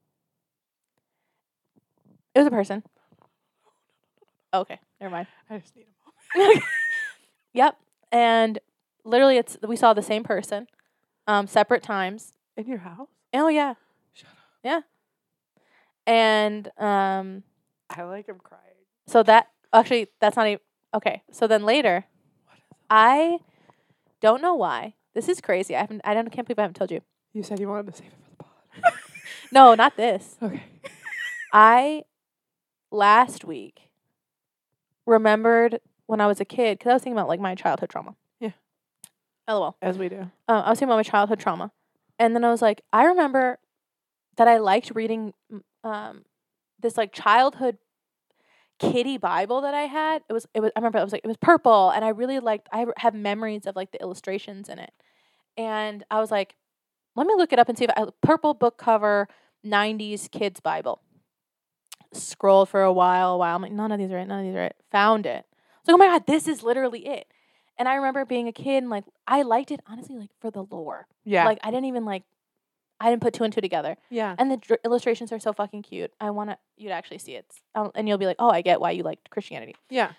Speaker 1: It was a person. Okay, never mind.
Speaker 2: I just need a moment.
Speaker 1: Yep. And literally, we saw the same person, separate times.
Speaker 2: In your house?
Speaker 1: Oh, yeah.
Speaker 2: Shut up.
Speaker 1: Yeah. And
Speaker 2: I like him crying.
Speaker 1: So that's not even okay. So then later, I don't know why. This is crazy. Can't believe I haven't told you.
Speaker 2: You said you wanted to save it for the pod.
Speaker 1: No, not this.
Speaker 2: Okay.
Speaker 1: I last week remembered when I was a kid, because I was thinking about like my childhood trauma.
Speaker 2: Yeah.
Speaker 1: LOL.
Speaker 2: As we do.
Speaker 1: I was thinking about my childhood trauma, and then I was like, I remember that I liked reading this like childhood kitty Bible that I had. It was. I remember it was purple, and I really liked. I have memories of like the illustrations in it, and I was like, let me look it up and see if purple book cover 90s kids Bible. Scrolled for a while. I'm like, none of these are right. Found it. I was like, oh my god, this is literally it. And I remember being a kid and like I liked it honestly like for the lore.
Speaker 2: Yeah.
Speaker 1: Like I didn't put two and two together.
Speaker 2: Yeah.
Speaker 1: And the illustrations are so fucking cute. I want you to actually see it. And you'll be like, oh, I get why you liked Christianity.
Speaker 2: Yeah.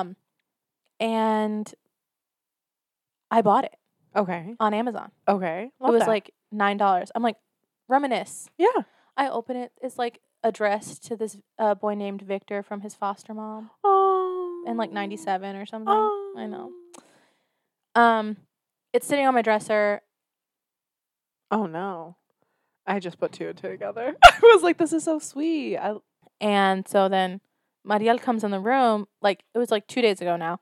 Speaker 1: And I bought it.
Speaker 2: Okay.
Speaker 1: On Amazon.
Speaker 2: Okay.
Speaker 1: It was like $9. I'm like, reminisce.
Speaker 2: Yeah. I
Speaker 1: open it. It's like addressed to this boy named Victor from his foster mom.
Speaker 2: Oh.
Speaker 1: In like 97 or something. Oh. I know. It's sitting on my dresser.
Speaker 2: Oh no. I just put two and two together. I was like, this is so sweet.
Speaker 1: And so then Mariel comes in the room, like it was like 2 days ago now.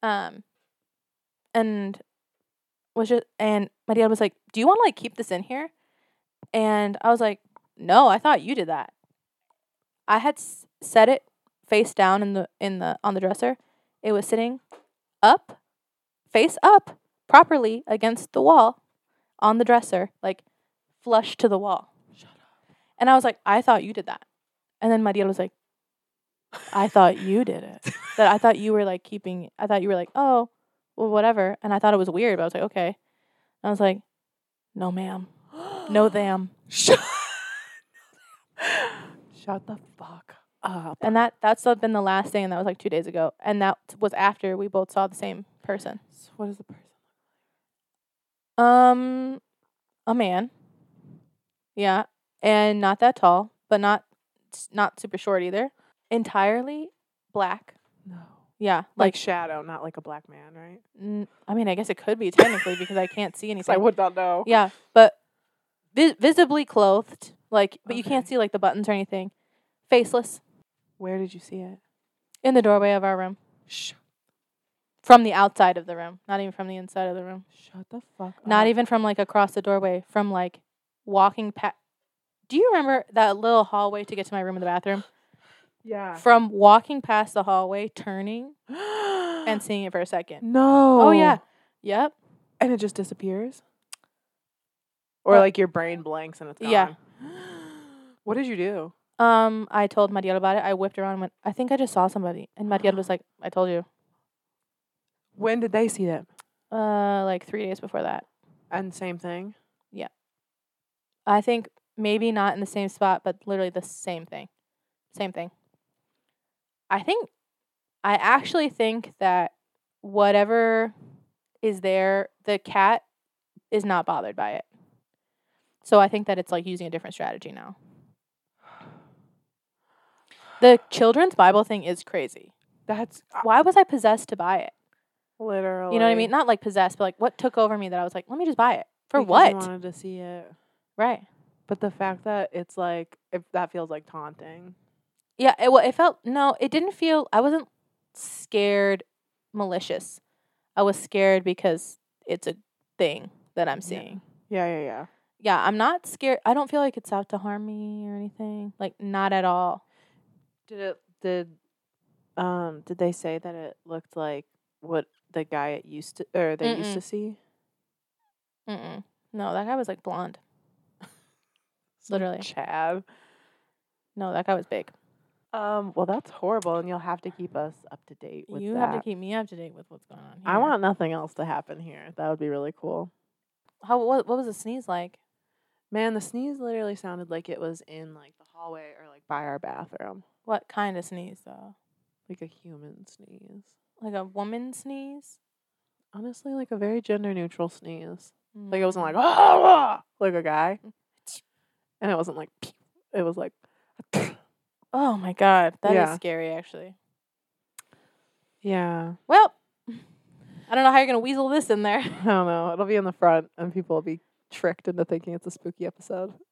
Speaker 1: And Mariel was like, do you want to like keep this in here? And I was like, no, I thought you did that. I had set it face down on the dresser. It was sitting up, face up, properly against the wall on the dresser, like flush to the wall.
Speaker 2: Shut up.
Speaker 1: And I was like, I thought you did that. And then Mariel was like, I thought you did it. That I thought you were like I thought you were like, oh, well, whatever. And I thought it was weird, but I was like, okay. And I was like, no, ma'am. No, them.
Speaker 2: Shut the fuck up.
Speaker 1: And that's been the last thing, and that was like 2 days ago. And that was after we both saw the same person.
Speaker 2: So what is the person?
Speaker 1: A man. Yeah. And not that tall, but not super short either. Entirely black.
Speaker 2: No.
Speaker 1: Yeah.
Speaker 2: Like shadow, not like a black man, right?
Speaker 1: I mean, I guess it could be technically because I can't see anything.
Speaker 2: I would not know.
Speaker 1: Yeah. But visibly clothed. Like, but you can't see like the buttons or anything. Faceless.
Speaker 2: Where did you see it?
Speaker 1: In the doorway of our room.
Speaker 2: Shh.
Speaker 1: From the outside of the room. Not even from the inside of the room.
Speaker 2: Shut the fuck up.
Speaker 1: Not even from like across the doorway. From like walking past. Do you remember that little hallway to get to my room in the bathroom?
Speaker 2: Yeah.
Speaker 1: From walking past the hallway, turning, and seeing it for a second.
Speaker 2: No.
Speaker 1: Oh, yeah. Yep.
Speaker 2: And it just disappears? Or like your brain blanks and it's gone?
Speaker 1: Yeah.
Speaker 2: What did you do?
Speaker 1: I told Mariel about it. I whipped around and went, I think I just saw somebody. And Mariel was like, I told you.
Speaker 2: When did they see them?
Speaker 1: Like 3 days before that.
Speaker 2: And same thing?
Speaker 1: Yeah. I think maybe not in the same spot, but literally the same thing. Same thing. I actually think that whatever is there, the cat is not bothered by it. So I think that it's like using a different strategy now. The children's Bible thing is crazy. Why was I possessed to buy it?
Speaker 2: Literally.
Speaker 1: You know what I mean? Not like possessed, but like what took over me that I was like, let me just buy it. For
Speaker 2: because
Speaker 1: what?
Speaker 2: You wanted to see it.
Speaker 1: Right.
Speaker 2: But the fact that it's like, if that feels like taunting.
Speaker 1: Yeah, it didn't feel, I wasn't scared malicious. I was scared because it's a thing that I'm seeing.
Speaker 2: Yeah.
Speaker 1: Yeah, I'm not scared. I don't feel like it's out to harm me or anything. Like, not at all.
Speaker 2: Did they say that it looked like what the guy used to see?
Speaker 1: Mm-mm. No, that guy was like blonde. Literally.
Speaker 2: Chad.
Speaker 1: No, that guy was big.
Speaker 2: Well, that's horrible, and you'll have to keep us up to date with that.
Speaker 1: You have to keep me up to date with what's going on here.
Speaker 2: I want nothing else to happen here. That would be really cool.
Speaker 1: What was the sneeze like?
Speaker 2: Man, the sneeze literally sounded like it was in like the hallway or like by our bathroom.
Speaker 1: What kind of sneeze though?
Speaker 2: Like a human sneeze.
Speaker 1: Like a woman sneeze?
Speaker 2: Honestly, like a very gender neutral sneeze.
Speaker 1: Mm.
Speaker 2: Like it wasn't like ah, like a guy. And it wasn't like it was like
Speaker 1: oh my god, that is scary actually.
Speaker 2: Yeah.
Speaker 1: Well, I don't know how you're gonna weasel this in there.
Speaker 2: I don't know. It'll be in the front, and people will be tricked into thinking it's a spooky episode.